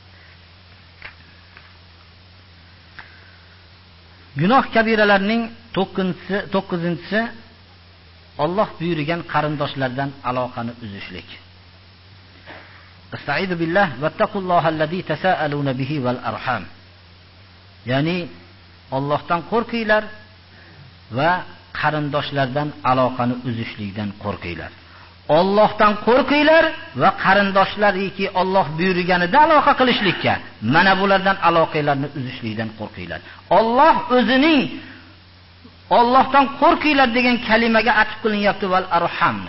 Gunoh kabiralarning 9-inchisi Alloh buyurgan qarindoshlardan aloqani uzishlik. Estaizu billah vattaqullohallazi tasaaluna bihi val arham. Ya'ni Allohdan qo'rqinglar va qarindoshlardan aloqani uzishlikdan qo'rqinglar. Allohdan qo'rqinglar va qarindoshlariki Alloh buyurganida aloqa qilishlikka, mana bulardan aloqalarni uzishlikdan qo'rqinglar. Alloh o'zining Allohdan qo'rqinglar degan kalimaga atf qilinyapti val arhamni.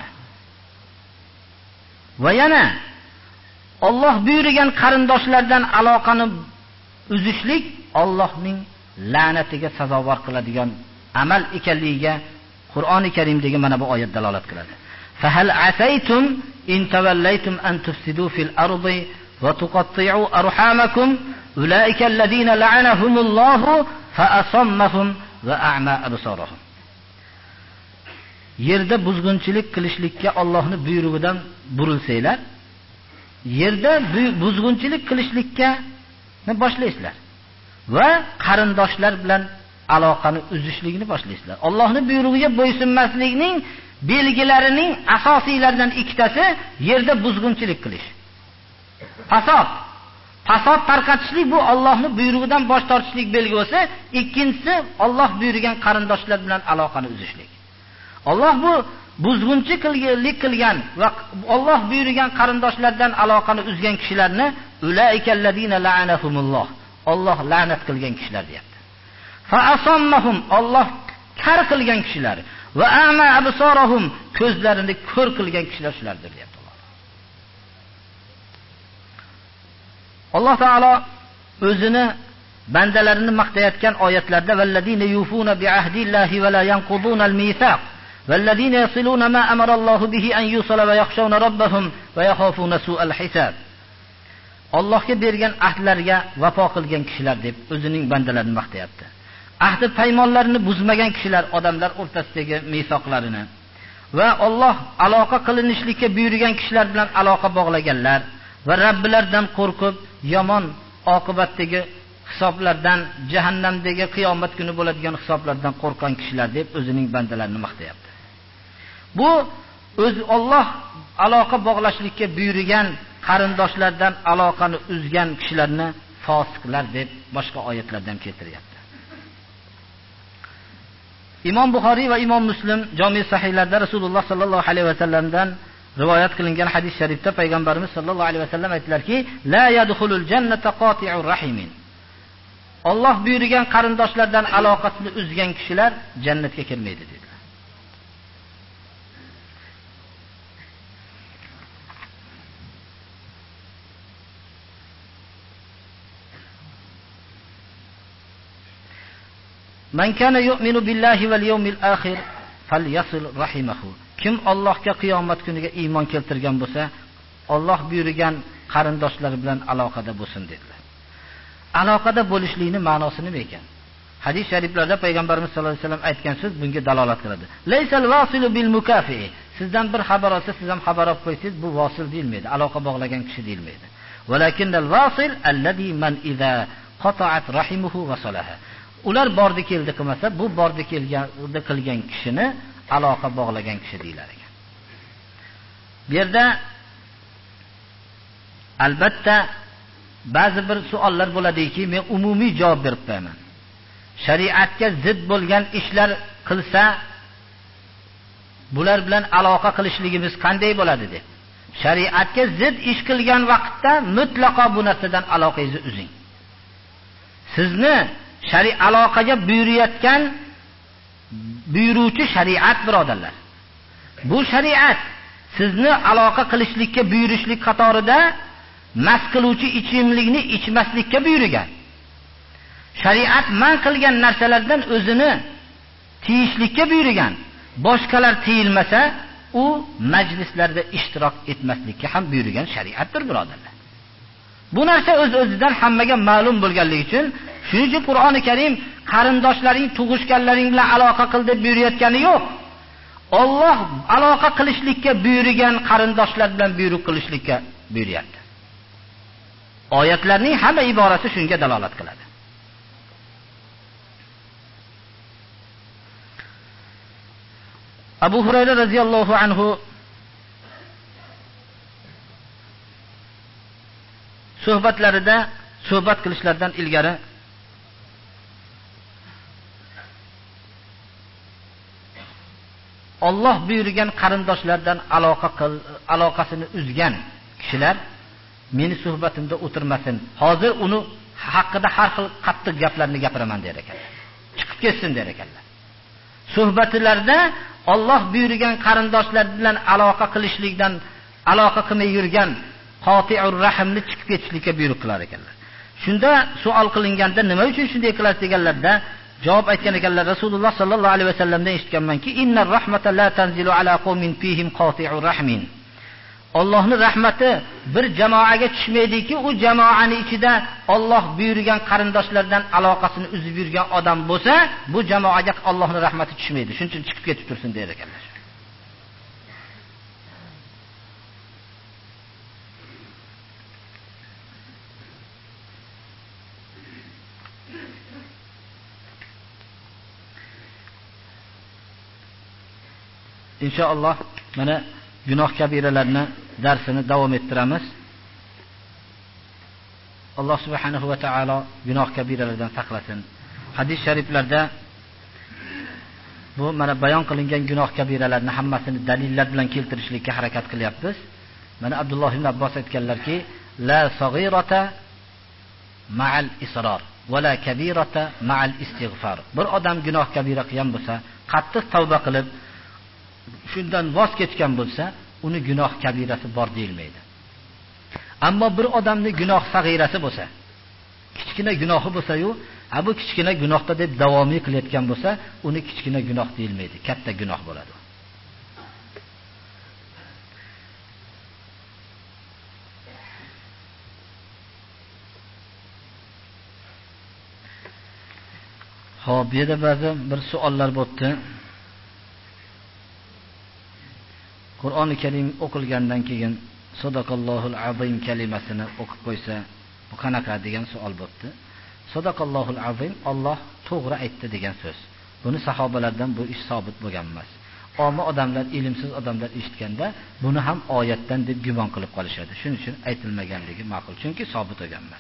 Va yana Alloh buyurgan qarindoshlardan aloqani uzishlik Allohning la'natiga sazovor qiladigan amal ekanligiga Qur'oni Karimdagi mana bu oyat dalolat qiladi. Fahal asaytum in tawallaytum an tufsidu fil ardi va tuqatti'u arhamakum ulaika alladhina la'anahumullohu fa asammahum va a'ma absarahum. Yerda buzg'unchilik qilishlikka Allohning buyrug'idan burilsanglar, yerda buzg'unchilik qilishlikka boshlaysizlar va qarindoshlar bilan aloqani uzishlikni boshlaysiz. Allohning buyrug'iga bo'ysunmaslikning belgilarining asosiylaridan ikkitasi yerda buzg'unchilik qilish. Fasod tarqatishlik bu Allohning buyrug'idan bosh tortishlik belgisi. Ikkinchisi Alloh buyurgan qarindoshlar bilan aloqani uzishlik. Alloh bu buzg'unchilik qilgan va Alloh buyurgan qarindoshlardan aloqani uzgan kishilarni ulaikallazina la'anahumulloh. Alloh la'nat qilgan kishilar deyapti. Fa asammahum Alloh kar qilgan kishilar va a'ma absarahum ko'zlarini ko'r qilgan kishilar shulardir deyapti Alloh. Alloh taolo o'zini bandalarini maqtayotgan oyatlarda vallazina yufuna bi ahdillahi va la yanquduna al-mithaq vallazina yasiluna ma amara Allohu bihi an yusala va yakhshawna rabbahum va yakhafuna su'al hisab. Allohga bergan ahdlarga vafo qilgan kishilar deb o'zining bandalarini maqtayapti. Ahdi paymonlarini buzmagan kishilar, odamlar o'rtasidagi misoqlarini va Alloh aloqa qilinishlikka buyurgan kishilar bilan aloqa bog'laganlar va Robbilaridan qo'rqib yomon oqibatdagi hisoblardan, jahannamdagi qiyomat kuni bo'ladigan hisoblardan qo'rqgan kishilar deb o'zining bandalarini maqtayapti. Bu o'z Alloh aloqa bog'lashlikka buyurgan qarindoshlardan aloqani uzgan kishilarni fosiqlar deb boshqa oyatlardan keltiryapti. Imom Buxoriy va Imom Muslim jami sahihlarida Rasululloh sallallohu alayhi va sallamdan rivoyat qilingan hadis sharifda payg'ambarimiz sallallohu alayhi va sallam aytdilarki, la yadkhulul jannata qati'ur rahimin. Alloh buyurgan qarindoshlardan aloqasini uzgan kishilar jannatga kirmaydi dedilar. Man kana yu'minu billahi val yawmil akhir falyasil rahimahu. Kim Allohga qiyomat kuniga iymon keltirgan bo'lsa, Alloh buyurgan qarindoshlari bilan aloqada bo'lsin dedilar. Aloqada bo'lishlikning ma'nosi nima ekan? Hadis shariflarda payg'ambarimiz sollallohu alayhi vasallam aytgan so'z bunga dalolat qiladi. Laysal vasilu bil mukafi. Sizdan bir xabar olsa, siz ham xabar olib qo'ysiz, bu vosil deyilmaydi, aloqa bog'lagan kishi deyilmaydi. Walakinnal vasil alladhi man idza qata'at rahimuhu wasalaha. Ular bordi keldi qilmasa, bu bordi kelganda qilgan kishini aloqa bog'lagan kishi deyilar ekan. Bu yerda albatta ba'zi bir savollar bo'ladiki, men umumiy javob berib qo'yaman. Shariatga zid bo'lgan ishlar qilsa, bular bilan aloqa qilishligimiz qanday bo'ladi deb. shariatga zid ish qilgan vaqtda mutlaqo bu narsadan aloqangizni uzing. Sizni aloqaga buyurayotgan buyuruvchi shariat, birodarlar. Bu shariat sizni aloqa qilishlikka buyurishlik qatorida mas qiluvchi ichimlikni ichmaslikka buyurgan. Shariat man qilgan narsalardan o'zini tiyishlikka buyurgan. Boshqalar tiyilmasa, u majlislarda ishtirok etmaslikka ham buyurgan shariatdir, birodarlar. Bu narsa o'z-o'zidan hammaga ma'lum bo'lganligi uchun, shuning uchun Qur'oni Karim qarindoshlaring, tug'ishganlaring bilan aloqa qil deb buyurayotgani yo'q. Alloh aloqa qilishlikka buyurgan qarindoshlar bilan buyruq qilishlikka buyuryapti. Oyatlarning hamma iborasi shunga dalolat qiladi. Abu Hurayra radhiyallohu anhu suhbat qilishlaridan ilgari Alloh buyurgan qarindoshlardan aloqasini uzgan kishilar meni suhbatimda o'tirmasin. Hozir uni haqida har xil qattiq gaplarni gapiraman der ekanlar. Chiqib ketsin der ekanlar. Suhbatlarda Alloh buyurgan qarindoshlar bilan aloqa qilishlikdan aloqa qilmay yurgan qoti'ur rahimni chiqib ketishlikka buyruq qilar ekanlar. Shunda savol qilinganda nima uchun shunday qilasiz deganlarda javob aytgan ekanlar. Rasululloh sallallohu alayhi vasallamdan eshitganmanki, innar rahmata la tanzilu ala qawmin fihim qoti'ur rahmin. Allohning rahmati bir jamoaga tushmaydiki, u jamoaning ichida Alloh buyurgan qarindoshlardan aloqasini uzib yurgan odam bo'lsa, bu jamoaga Allohning rahmati tushmaydi. Shuning uchun chiqib ketib tursin der ekanlar. Inshaalloh mana gunoh kabiralarni darsini davom ettiramiz. Alloh subhanahu va taolo gunoh kabiralardan saqlasin. Hadis shariflarda bu mana bayon qilingan gunoh kabiralarni hammasini dalillar bilan keltirishlikka harakat qilyapmiz. Mana Abdulloh ibn Abbos aytganlarki, la saghirata ma'al israr va la kabirata ma'al istig'far. Bir odam gunoh kabira qilgan bo'lsa, qattiq tavba qilib shundan voz kechgan bo'lsa, uni gunoh kabirasi bor deyilmaydi. Ammo bir odamning gunoh sag'irasi bo'lsa, kichkina gunohi bo'lsa-yu, bu kichkina gunohda deb davomiy qilayotgan bo'lsa, uni kichkina gunoh deyilmaydi, katta gunoh bo'ladi. Xo'p, bu yerda ba'zi bir savollar bo'ldi. Qur'oni Karim o'qilgandan keyin Sadaqallohul azim kalimasini o'qib qo'ysa, bu qanaqa degan savol bo'ldi. Sadaqallohul azim, Alloh to'g'ri aytdi degan so'z. Buni sahobalardan bu ish sabit bo'lgan emas. Ammo odamlar, ilmsiz odamlar eshitganda buni ham oyatdan deb gumon qilib qolishadi. Shuning uchun aytilmaganligi ma'qul, chunki sabit bo'lgan emas.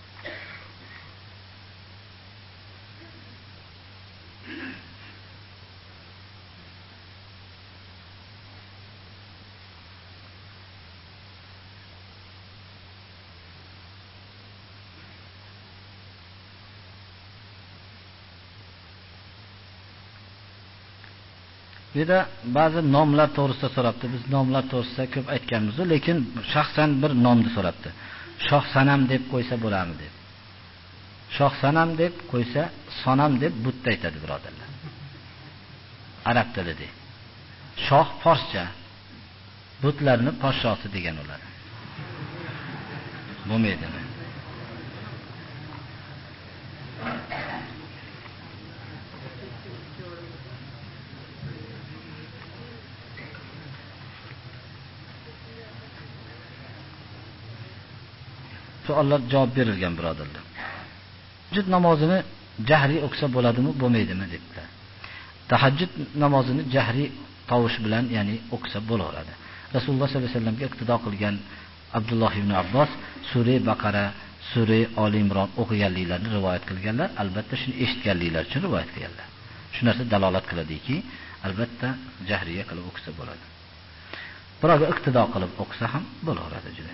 Bunda ba'zi nomlar to'g'risida so'rabdi. Biz nomlar to'g'risida ko'p aytganmiz, lekin shaxsan bir nomni so'rabdi. Shoh sanam deb qo'ysa bo'ladimi deb. Shoh sanam deb qo'ysa, sonam deb butda aytadi, birodarlar. Arab tilida. Shoh forscha. Butlarni podshosi degan ular. Bo'lmaydimi? Savollar javob berilgan, birodarlar. Tahajjud namozini jahriy o'qisa bo'ladimi, bo'lmaydimi debdilar. Tahajjud namozini jahriy tovush bilan, ya'ni o'qisa bo'laveradi. Rasululloh sollallohu alayhi vasallamga iqtido qilgan Abdulloh ibn Abbos sura Baqara, sura Oli Imron o'qiganliklarini rivoyat qilganlar. Albatta shuni eshitganliklar uchun rivoyat qilganlar. Shu narsa dalolat qiladiki, albatta jahriy qilib o'qisa bo'ladi. birovga iqtido qilib o'qisa ham bo'laveradi juda.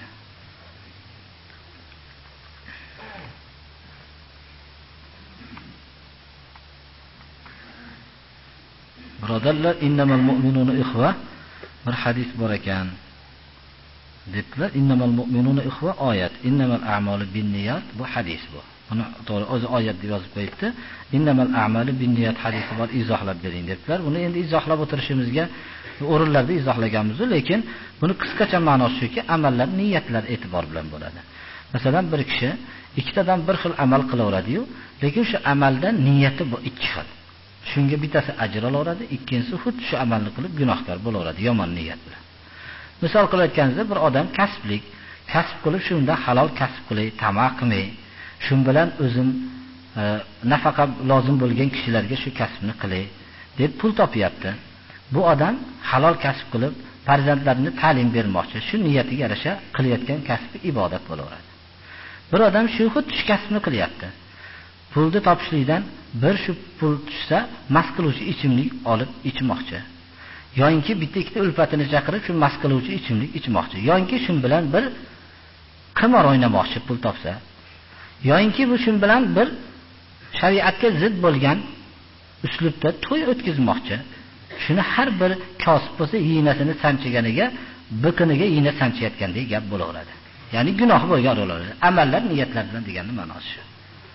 Birodarlar, innamal mu'minuna ikhva bir hadis bor ekan. Debdilar, innamal mu'minuna ikhva oyat, innamal a'malu binniyat bu hadis bu. Buni to'g'ri o'zi oyat deb yozib qo'yibdi. Innamal a'malu binniyat hadisi bor, izohlab bering debdilar. Buni endi izohlab o'tirishimizga o'rinlarda izohlaganmiz, lekin buni qisqacha ma'nosi shuki, amallar niyatlar e'tibor bilan bo'ladi. Masalan, bir kishi ikkitadan bir xil amal qilaveradi-yu, lekin shu amalda niyati bu ikki xil. Shunga bittasi ajr olaveradi, ikkinchisi xuddi shu amalni qilib gunohkor bo'laveradi yomon niyat bilan. Misol qilayotganingizda bir odam kasb qilib shunda halol kasb qilay, tamah qilmay, shu bilan o'zim nafaqa lozim bo'lgan kishilarga shu kasbni qilay deb pul topyapti. Bu odam halol kasb qilib farzandlarini ta'lim bermoqchi. Shu niyatiga yarasha qilayotgan kasbi ibodat bo'laveradi. Bir odam shu xuddi shu kasbni qilyapti. Pulni topishlikdan bir shu pul tushsa, mast qiluvchi ichimlik olib ichmoqchi. Yo'inki bitta ikkita ulfatini chaqirib shu mast qiluvchi ichimlik ichmoqchi. Yo'inki shu bilan bir qimor o'ynamoqchi pul topsa. Yo'inki bu shu bilan bir shariatga zid bo'lgan uslubda to'y o'tkazmoqchi. Shuni har bir kosib bo'lsa, yinasini sanchiganiga, biqiniga yina sanchayotgandek gap bo'laveradi. Ya'ni gunoh bo'lgan bo'laveradi. Amallar niyatlar bilan deganni ma'nosi shu.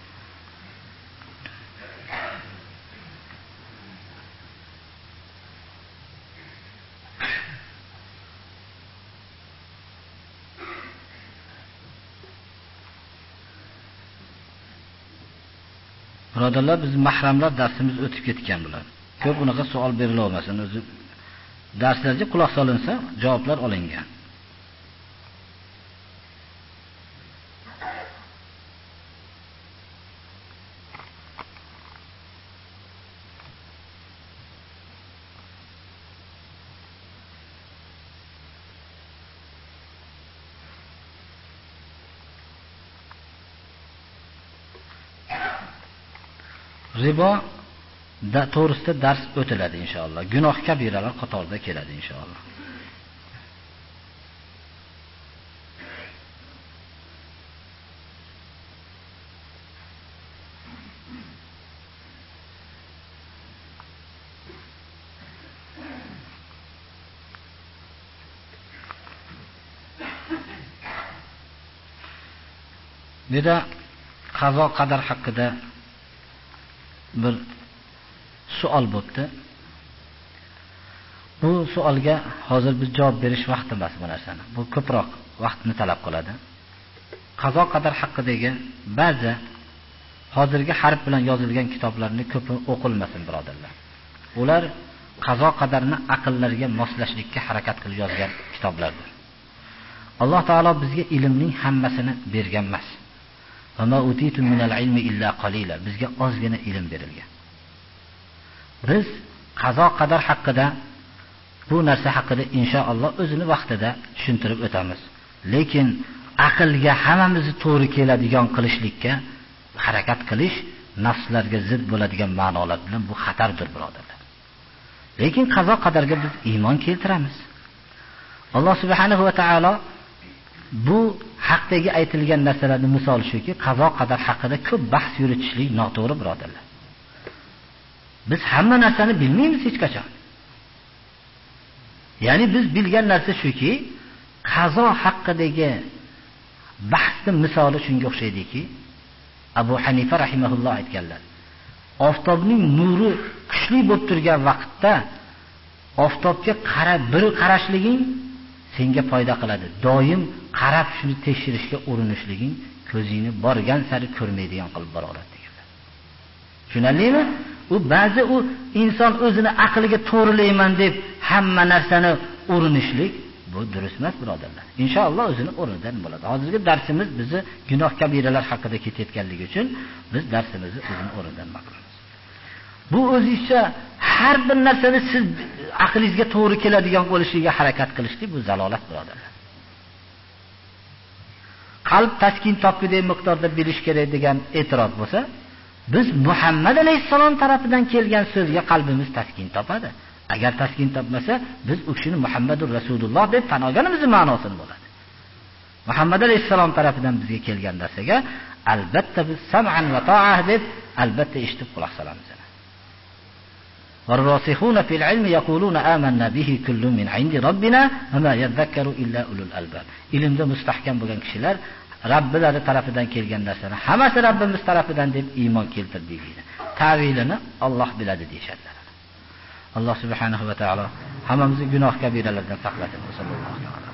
Birodarlar, biz mahramlar darsimiz o'tib ketgan bular. Ko'p unaqa savol berilolmasin. O'zi darslarga quloq solinsa, javoblar olingan. Ribo to'g'risida dars o'tiladi inshaalloh. Gunoh kabiralar qatorida keladi inshaalloh. Beda qazo qadar haqida bir savol bo'ldi. Bu savolga hozir biz javob berish vaqti emas bu narsani. Bu ko'proq vaqtni talab qiladi. Qazo qadar haqidagi ba'zi hozirgi harf bilan yozilgan kitoblarni ko'p o'qilmasin birodarlar. Ular qazo qadarni aqllarga moslashlikka harakat qilib yozgan kitoblardir. Alloh taolo bizga ilmning hammasini bergan emas. Va ma utitum minal ilmi illa qalila. Bizga ozgina ilm berilgan. Biz qazo qadar haqida bu narsa haqida inshaalloh o'zini vaqtida tushuntirib o'tamiz. Lekin aqlga hammamizni to'g'ri keladigan qilishlikka harakat qilish nafslarga zid bo'ladigan ma'nolar bilan bu xatardir birodarlar. Lekin qazo qadarga biz iymon keltiramiz. Alloh subhanahu va taolo bu haqdagi aytilgan narsalarning misoli shuki, qazo qadar haqida ko'p bahs yuritishlik noto'g'ri birodarlar. Biz hamma narsani bilmaymiz hech qachon. Ya'ni biz bilgan narsa shuki, qazo haqidagi bahsning misoli shunga o'xshaydiki, Abu Hanifa rahimahulloh aytganlar. Oftobning nuri kuchli bo'lib turgan vaqtda oftobga qarab bir qarashliging senga foyda qiladi. Doim qarab shuni tekshirishga urinishliging ko'zingni borgan sari ko'rmaydigan qilib boraveradi deganlar. Tushunarlimi? U ba'zi u inson o'zini aqliga to'g'rilayman deb hamma narsani urinishlik bu durust emas birodarlar. Inshaalloh o'zini o'rnidan bo'ladi. Hozirgi darsimiz bizni gunoh kabiralar haqida ketayotganligi uchun biz darsimizni o'zini o'rnidan qilamiz. Bu o'zingizcha har bir narsani siz aqlingizga to'g'ri keladigan bo'lishiga harakat qilishlik bu zalolat birodarlar. Qalb taskin topgudek miqdorda bilish kerak degan e'tirof bo'lsa, biz Muhammad alayhissalom tarafidan kelgan so'zga qalbimiz taskin topadi. Agar taskin topmasa, biz u kishini Muhammadur Rasululloh deb tan olganimizning ma'nosini bo'ladi. Muhammad alayhisalom tarafidan bizga kelgan narsaga albatta biz sam'an va ta'ah deb albatta eshitib quloq solamiz. والراسخون في العلم يقولون آمنا به كل من عند ربنا وما يذكر إلا أولو الألباب. Ilmda mustahkam bo'lgan kishilar Robbilari tarafidan kelgan narsani hammasi Robbimiz tarafidan deb iymon keltirdik deydi. Ta'vilini Alloh biladi deyshadilar. Alloh subhanahu va taolo hammamizni gunoh kabiralardan saqlasin. Sallallohu alayhi va sallam.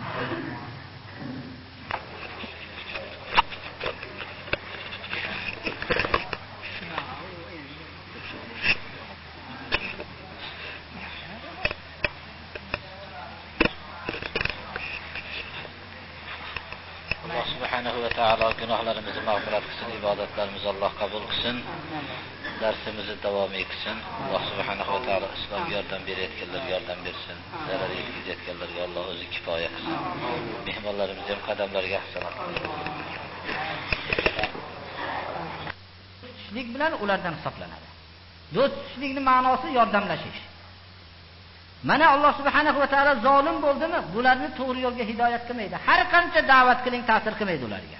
va taolo gunohlarimizni mag'firat qilsin, ibodatlarimizni Alloh qabul qilsin, darsimizni davom etsin. Alloh subhanahu va taolo islomga yordam berayotganlarga yordam bersin, zarar yetkazayotganlarga Alloh o'zi kifoya qilsin. Mehmonlarimiz ham qadamlariga hasanat qilsin. Do'stlik bilan ulardan hisoblanadi. Do'stlikning ma'nosi yordamlashish. Mana Alloh subhanahu va taolo zolim bo'ldimi, bularni to'g'ri yo'lga hidoyat qilmaydi. Har qancha da'vat qiling, ta'sir qilmaydi ularga.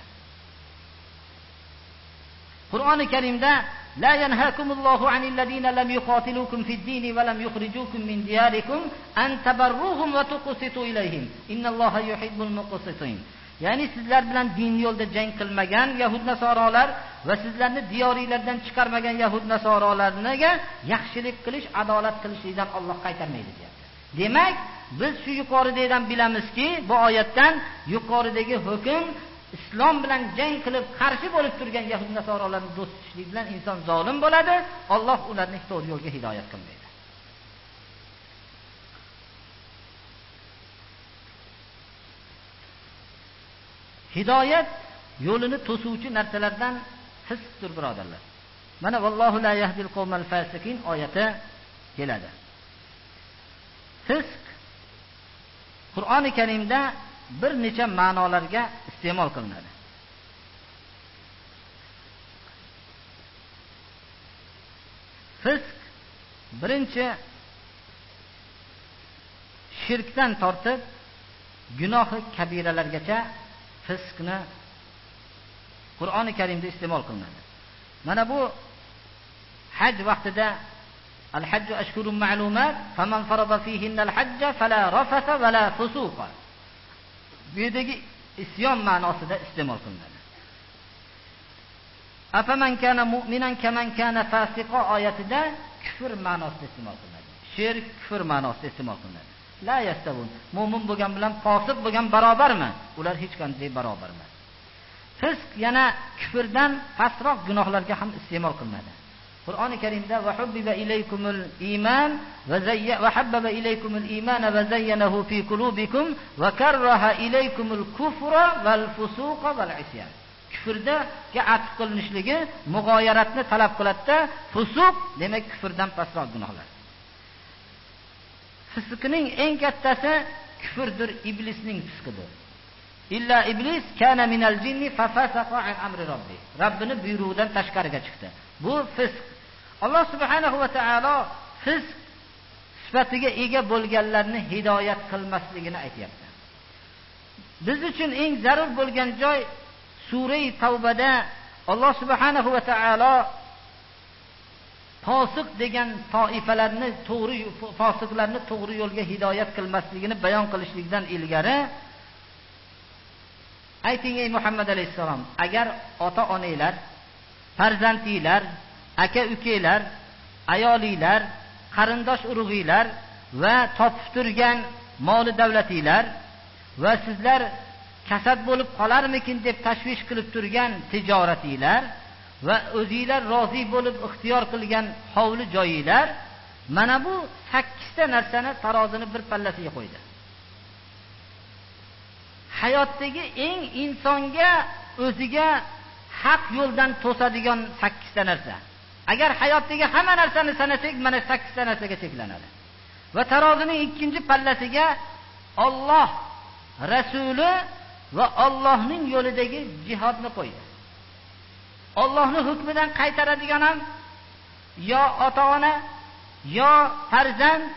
Qur'oni Karimda la yanhaakumullohu anil ladina lam yuqatilukum fid-din va lam yukhrijukum min diyarikum an tabarruhum va tuqsitu ilayhim. Innalloha yuhibbul muqsitin. Ya'ni sizlar bilan din yo'lda jang qilmagan yahud nasorolar va sizlarni diyoringlardan chiqarmagan yahud nasorolarga yaxshilik qilish, adolat qilishlikdan Alloh qaytarmaydi deyapti. Demak, biz shu yuqoridagidan bilamizki, bu oyatdan yuqoridagi hukm islom bilan jang qilib qarshi bo'lib turgan yahud nasorolarning do'stlik bilan inson zolim bo'ladi, Alloh ularni to'g'ri yo'lga hidoyat qilmaydi. Hidoyat yo'lini to'suvchi narsalardan fisqdir, birodarlar. Mana vallohu la yahdil qawmal fasiqin oyati keladi. Fisq Qur'oni Karimda bir necha ma'nolarga iste'mol qilinadi. Fisq birinchi shirkdan tortib gunohi kabiralargacha fisqni Qur'oni Karimda iste'mol qilinadi. Mana bu haj vaqtida al-hajju ashhurun ma'lumat faman farada fihinna al-hajja fala rafasa wala fusuqa. Bu yerdagi isyon ma'nosida iste'mol qilinadi. Afaman kana mu'minan kaman kana fasiqa oyatida kufr ma'nosida iste'mol qilinadi. Shirk kufr ma'nosida iste'mol qilinadi. La yastavun. Mu'min bo'lgan bilan fosiq bo'lgan barobarmi? Ular hech qanday barobar emas. Fisq yana kufrdan pastroq gunohlarga ham iste'mol qilinadi. Qur'oni Karimda va hubbiba ilaykumul iman va habbaba ilaykumul iman va zayyanahu fi qulubikum va karraha ilaykumul kufra val fusuqa val isyan. Kufrga atf qilinishligi mug'oyaratni talab qiladi. Fusuq demak kufrdan pastroq gunohlar. Fisqning eng kattasi kufrdir, iblisning fisqidir. Illa iblis kana minal jinni fa fasaqa an amri robbi. Rabbini buyrugidan tashqariga chiqdi. Bu fisq. Alloh subhanahu va taolo fisq sifatiga ega bo'lganlarni hidoyat qilmasligini aytayapti. Biz uchun eng zarur bo'lgan joy sura Tavbada Alloh subhanahu va taolo fosiq degan toifalarni fosiqlarni to'g'ri yo'lga hidoyat qilmasligini bayon qilishlikdan ilgari ayting ey Muhammad alayhisalom, agar ota-onalar, farzandinglar, aka-ukalar, ayolinglar, qarindosh urug'inglar va topib turgan mol davlatinglar va sizlar kasad bo'lib qolarmikin deb tashvish qilib turgan tijoratinglar va o'zingizlar rozi bo'lib ixtiyor qilgan hovli joyinglar, mana bu 8 ta narsani tarozini bir pallasiga qo'ydi. Hayotdagi eng insonga o'ziga haq yo'ldan to'sadigan 8 ta narsa. Agar hayotdagi hamma narsani sanasak, mana 8 ta narsaga cheklanadi. Va tarozining ikkinchi pallasiga Alloh, Rasuli va Allohning yo'lidagi jihodni qo'ydi. Allohning hukmidan qaytaradigan ham yo ota-ona, yo farzand,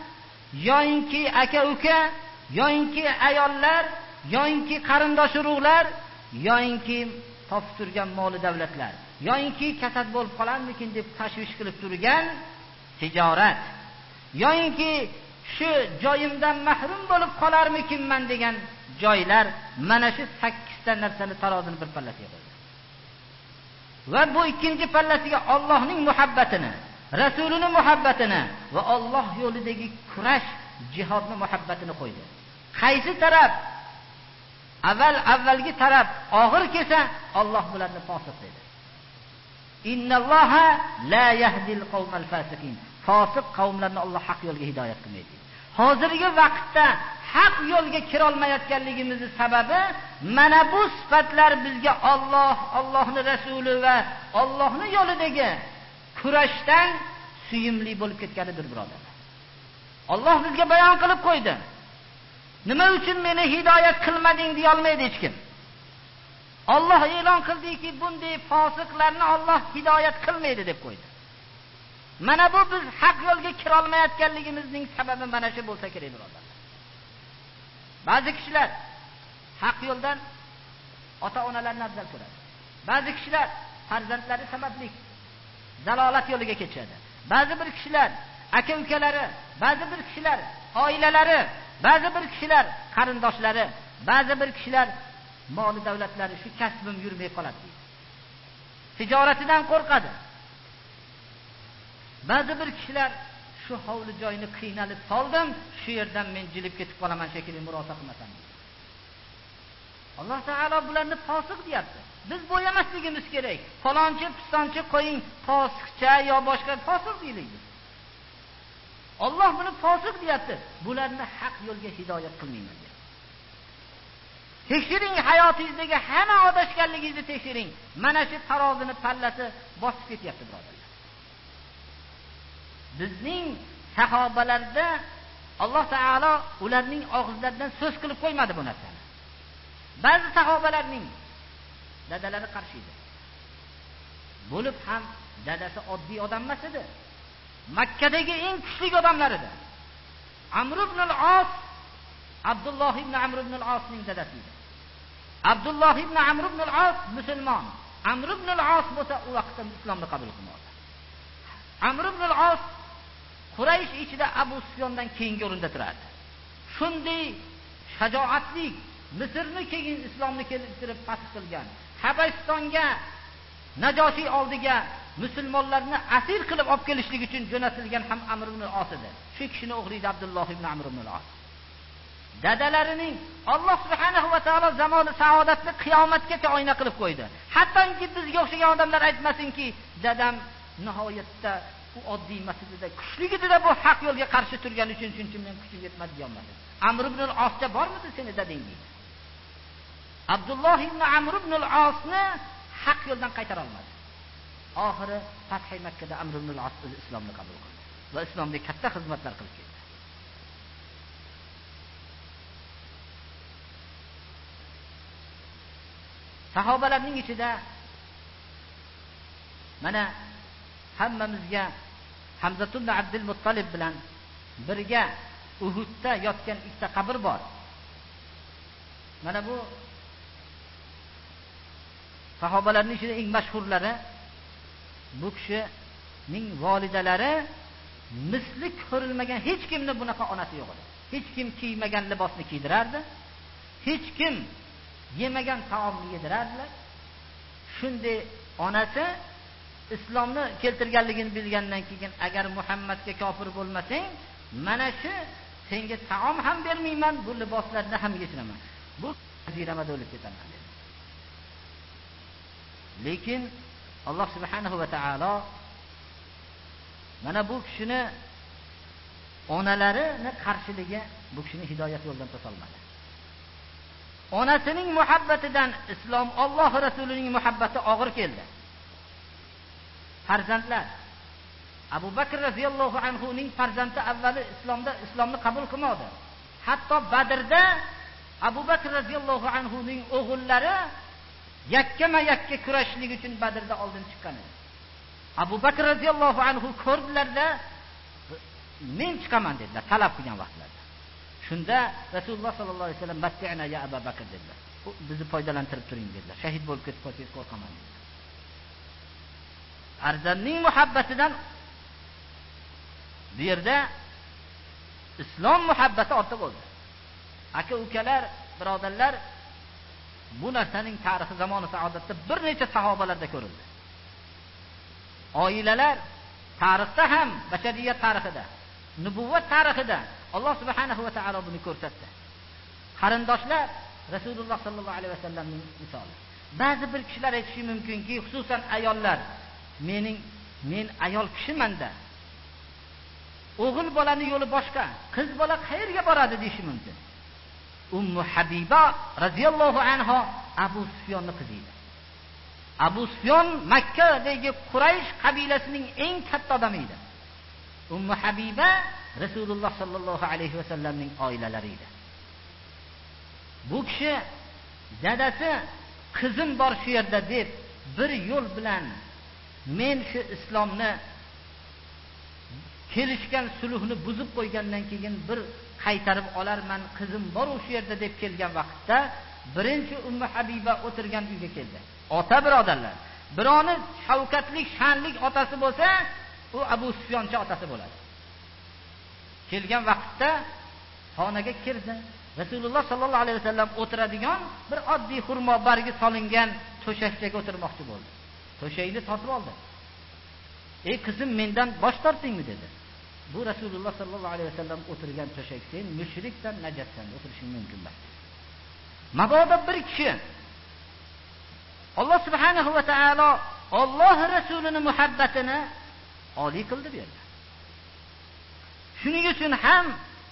yoyinki aka-uka, yoyinki ayollar, yoyinki qarindosh urug'lar, yoyinki topib turgan mol davlatlar, yoyinki kasad bo'lib qolarmikin deb tashvish qilib turgan tijorat, yoyinki shu joyimdan mahrum bo'lib qolarmikinman degan joylar, mana shu 8 ta narsani tarozini bir pallasiga qo'ydi. Va bu ikkinchi pallasiga Allohning muhabbatini, Rasulining muhabbatini va Alloh yo'lidagi kurash, jihodning muhabbatini qo'ydi. Qaysi taraf avvalgi taraf og'ir kelsa, Alloh bularni fosiq dedi. Innalloha la yahdil qawmal fasiqin. Fosiq qavmlarni Alloh haq yo'lga hidoyat qilmaydi. Hozirgi vaqtda haq yo'lga kira olmayotganligimizning sababi mana bu sifatlar bizga Allohning rasuli va Allohning yo'lidagi kurashdan suyimli bo'lib ketganidir, birodarlar. Alloh bizga bayon qilib qo'ydi. Nima uchun meni hidoyat qilmading deya olmaydi hech kim. Alloh e'lon qildiki, bunday fosiqlarni Alloh hidoyat qilmaydi deb qo'ydi. Mana bu biz haq yo'lga kira olmayotganligimizning sababi mana shu bo'lsa kerak, birodarlar. Ba'zi kishilar haq yo'ldan ota-onalarni afzal ko'radi. Ba'zi kishilar farzandlari sababli zalolat yo'liga ketishadi. Ba'zi bir kishilar aka-ukalari, ba'zi bir kishilar oilalari, ba'zi bir kishilar qarindoshlari, ba'zi bir kishilar moli davlatlari shu kasbim yurmay qoladi deydi. Tijoratidan qo'rqadi. Ba'zi bir kishilar shu hovli joyini qiynalib soldim, shu yerdan men jilib ketib qolaman shekilli murosa qilmasam deydi. Alloh taolo bularni fosiq deyapti. Biz bo'yamasligimiz kerak. Falonchi, pistonchi qo'ying, fosiqcha yo boshqa fosiq deylik. Alloh buni fosiq deyapti. Bularni haq yo'lga hidoyat qilmayman deyapti. Tekshiring, hayotingizdagi hamma adashganligingizni tekshiring. Mana shu tarozini pallasi bosib ketyapti, birodarlar. Bizning sahobalarda Alloh taolo ularning og'izlaridan so'z qilib qo'ymadi bu narsani. Ba'zi sahobalarning dadalari qarshi edi. Bo'lib ham dadasi oddiy odam emas edi. Makkadagi eng kuchli odamlar edi. Amr ibn al-As, Abdulloh ibn Amr ibn al-Asning dadasi edi. Abdulloh ibn Amr ibn al-As musulmon. Amr ibn al-As bo'lsa u vaqtda islomni qabul qilmadi. Amr ibn al-As Quraysh ichida Abu Sufyondan keyingi o'rinda turardi. Shunday shajoatli Misrni keyin islomni keltirib fath qilgan, Habasistonga Najoshi oldiga musulmonlarni asir qilib olib kelishlik uchun jo'natilgan ham Amr ibn al-As edi. Shu kishini o'g'riydi Abdulloh ibn Amr ibn al-As. Dadalarining Alloh subhanahu va taolo zamoni saodatni qiyomatgacha oyna qilib qo'ydi. Hattoki bizga o'xshagan odamlar aytmasinki, dadam nihoyatda u oddiy masjidida kuchligida bu haq yo'lga qarshi turgani uchun shuncha men kuchim yetmadi deyolmadi. Amr ibn al-Asga bormidi seni dadang deydi. Abdulloh ibn Amr ibn al-Asni haq yo'ldan qaytara olmadi. Oxiri Fath Makkada Amr ibn al-As islomni qabul qildi va islomda katta xizmatlar qilib keldi. Sahobalarning ichida mana hammamizga Hamza ibn Abdul Muttalib bilan birga Uhudda yotgan ikkita qabr bor. Mana bu sahobalarning ichida eng mashhurlari. Bu kishining volidalari misli ko'rilmagan hech kimni bunaqa onasi yo'q edi. Hech kim kiymagan libosni kiydirardi. Hech kim yemagan taomni yedirardilar. Shunday onasi islomni keltirganligini bilgandan keyin agar Muhammadga kofir bo'lmasang, mana shu senga taom ham bermayman, bu liboslarni ham yechiraman. Bu jazirama o'lib ketaman dedi. Lekin Alloh subhanahu va taolo mana bu kishini onalarining qarshiligi bu kishini hidoyat yo'ldan to'solmadi. Onasining muhabbatidan islom, Alloh rasulining muhabbati og'ir keldi. Farzandlar Abu Bakr radhiyallohu anhu ning farzandi avvali islomni qabul qilmadi. Hatto Badrda Abu Bakr radhiyallohu anhu ning o'g'illari yakkama-yakka kurashlik uchun Badrda oldin chiqqan edi. Abu Bakr radhiyallohu anhu ko'rdilarda men chiqaman dedilar, talab qilgan vaqtlarda. Shunda Rasululloh sollallohu alayhi vasallam matti'na ya Abu Bakr dedilar. Bizni foydalantirib turing dedilar. Shahid bo'lib ketib qolsangiz qo'rqaman dedilar. Farzandning muhabbatidan bu yerda islom muhabbati ortib bo'ldi. Aka ukalar, birodarlar, bu narsaning tarixi zamoni saodatda bir necha sahobalarda ko'rildi. Oilalar tarixda ham, bashariyat tarixida, nubuvvat tarixida Alloh subhanahu va taolo buni ko'rsatdi. Qarindoshlar Rasululloh sallallohu alayhi vasallamning misoli. Ba'zi bir kishilar aytishi mumkinki, xususan ayollar, men ayol kishiman-da. O'g'il bolani yo'li boshqa, qiz bola qayerga boradi deyishi mumkin. Ummu Habiba radhiyallohu anha Abu Sufyonning qizi edi. Abu Sufyon Makkadagi Quraysh qabilasining eng katta odami edi. Ummu Habiba Rasululloh sallallohu alayhi vasallamning oilalari edi. Bu kishi dadasi qizim bor shu yerda deb bir yo'l bilan men shu islomni kelishgan sulhni buzib qo'ygandan keyin bir qaytarib olarman, qizim bor shu yerda deb kelgan vaqtda birinchi Ummu Habiba o'tirgan uyga keldi. Ota birodarlar, bironi shavkatlik, sha'nlik otasi bo'lsa, u Abu Sufyoncha otasi bo'ladi. Kelgan vaqtda xonaga kirdi. Rasululloh sallallohu alayhi vasallam o'tiradigan bir oddiy xurmo bargi solingan to'shakchaga o'tirmoqchi bo'ldi. To'shakni tortib oldi. "Ey qizim, mendan bosh tortingmi?" dedi. Bu Rasululloh sallallohu alayhi vasallam o'tirgan to'shak, sen mushrikdan, najasdan o'tirishing mumkin emas. Mabodo bir kishi Alloh subhanahu va taolo Alloh rasulining muhabbatini oliy qildi bu yerda. Shuning uchun ham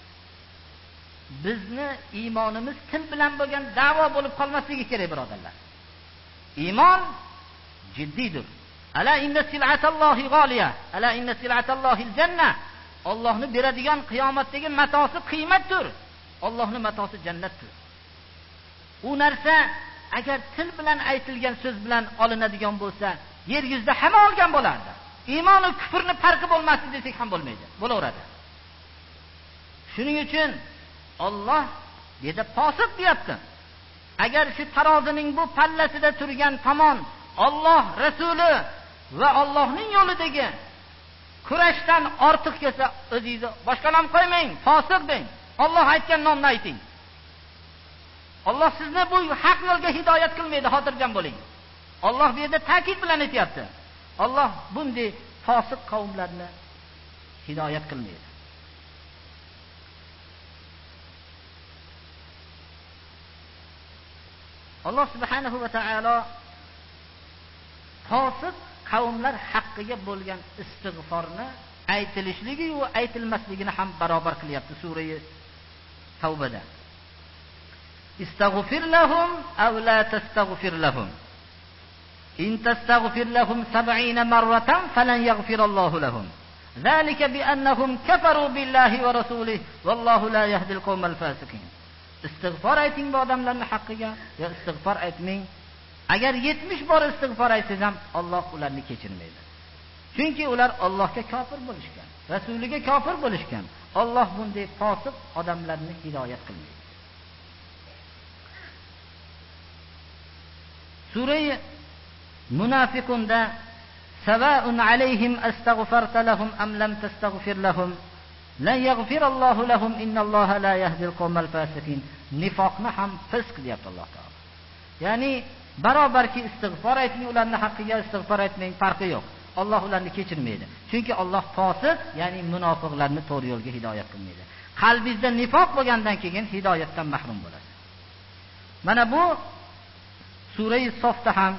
bizni iymonimiz til bilan bo'lgan da'vo bo'lib qolmasligi kerak, birodarlar. Iymon jiddiydir. Ala inna sil'atallohi g'oliya, ala inna sil'atallohil janna. Allohning beradigan qiyomatdagi matosi qiymatdir. Allohning matosi jannatdir. U narsa agar til bilan aytilgan so'z bilan olinadigan bo'lsa, yer yuzida hamma olgan bo'lardi. Iymon va kufrning farqi bo'lmasdi desak ham bo'lmaydi. Bo'laveradi. Shuning uchun Alloh dedi posiq deyapti. Agar shu tarozining bu pallasida turgan tomon Alloh rasuli va Allohning yo'lidagi kurashdan ortiq kelsa, o'zingizni boshqa nom qo'ymang, fosiq deng. Alloh aytgan nomni ayting. Alloh sizni bu haq yo'lga hidoyat qilmaydi, xotirjam bo'ling. Alloh bu yerda ta'kid bilan aytayapti. Alloh bunday fosiq qavmlarni hidoyat qilmaydi. Alloh subhanahu va taolo fosiq qavmlar haqqiga bo'lgan istig'forni aytilishligi va aytilmasligini ham barobar qilyapti sura Tavbada. Istaghfir lahum aw la tastaghfir lahum. In tastaghfir lahum 70 marratan falan yaghfirallahu lahum. Zalika bi annahum kafaru billahi va rasulihi wallahu la yahdi al-qawmal fasiqin. Istig'for ayting bu odamlarning haqqiga, yo istig'for aytmang. Agar 70 bor istig'for aytsangiz ham Alloh ularni kechirmaydi. Chunki ular Allohga kofir bo'lishgan, rasuliga kofir bo'lishgan. Alloh bunday fosiq odamlarni hidoyat qilmaydi. Sura Munafiqunda Sava'un alayhim astaghfarta lahum am lam tastaghfir lahum la yaghfirallohu lahum innalloha la yahdil qawmal fasiqin. Nifoqni ham fisq deyapti Alloh taolo. Ya'ni barobarki istig'for ayting ularning haqqiga, istig'for aytmang, farqi yo'q. Alloh ularni kechirmaydi. Chunki Alloh fosiq, ya'ni munofiqlarni to'g'ri yo'lga hidoyat qilmaydi. Qalbingizda nifoq bo'lgandan keyin hidoyatdan mahrum bo'lasiz. Mana bu sura Sofda ham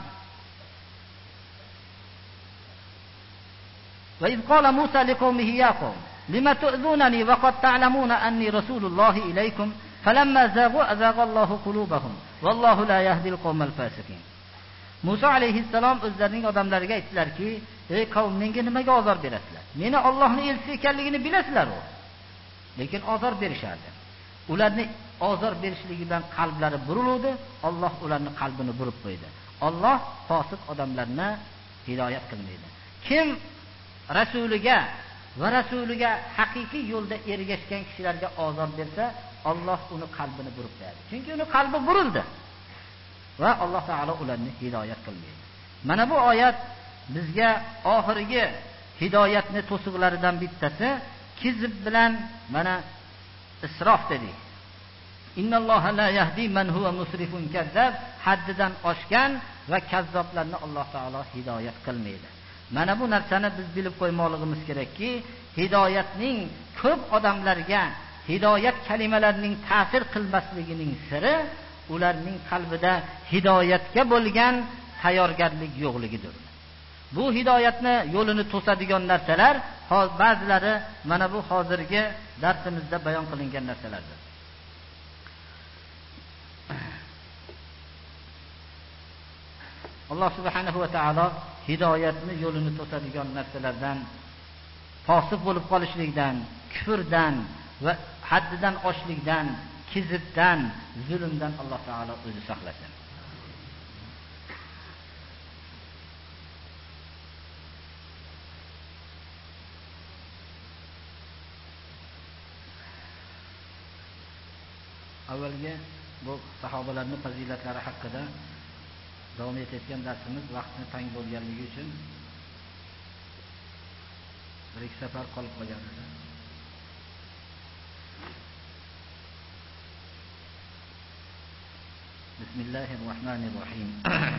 va iz qala Musa liqaumihi ya qaum lima tu'zunani wa qad ta'lamuna anni rasulullohi ilaykum falamma zaghu azaghallohu qulubahum wallohu la yahdil qawmal fasiqin. Musa alayhissalom o'zlarining odamlariga aytdilarki, ey qavm, menga nimaga ozor berasizlar? Meni Allohning elchisi ekanligini bilasizlar-ku. Lekin ozor berishardi. Ularni ozor berishligi bilan qalblari burildi, Alloh ularning qalbini burib qo'ydi. Alloh fosiq odamlarni hidoyat qilmaydi. Kim rasuliga va rasuliga haqiqiy yo'lda ergashgan kishilarga ozor bersa, Alloh uni qalbini burib qo'yadi. Chunki uni qalbi burildi va Alloh taolo ularni hidoyat qilmaydi. Mana bu oyat bizga oxirgi hidoyatni to'siqlaridan bittasi kizib bilan mana isrof dedik. Innalloha la yahdi man huwa musrifun kazzab, haddidan oshgan va kazzoblarni Alloh taolo hidoyat qilmaydi. Mana bu narsani biz bilib qo'ymoqligimiz kerakki, hidoyatning ko'p odamlarga hidoyat kalimalarining ta'sir qilmasligining siri ularning qalbida hidoyatga bo'lgan tayyorgarlik yo'qligidir. Bu hidoyatni yo'lini to'sadigan narsalar ba'zilari mana bu hozirgi darsimizda bayon qilingan narsalardir. Alloh subhanahu va taolo hidoyatni yo'lini to'sadigan narsalardan, fosiq bo'lib qolishlikdan, kufrdan va haddidan oshlikdan, kizibdan, zulmdan Alloh taolo o'zi saqlasin. Avvalgi bu sahobalarning fazilatlari haqida davom etayotgan darsimiz vaqtni tang bo'lganligi uchun bir ikki safar qolib qolgan edi. Bismillahirrohmanirrohim.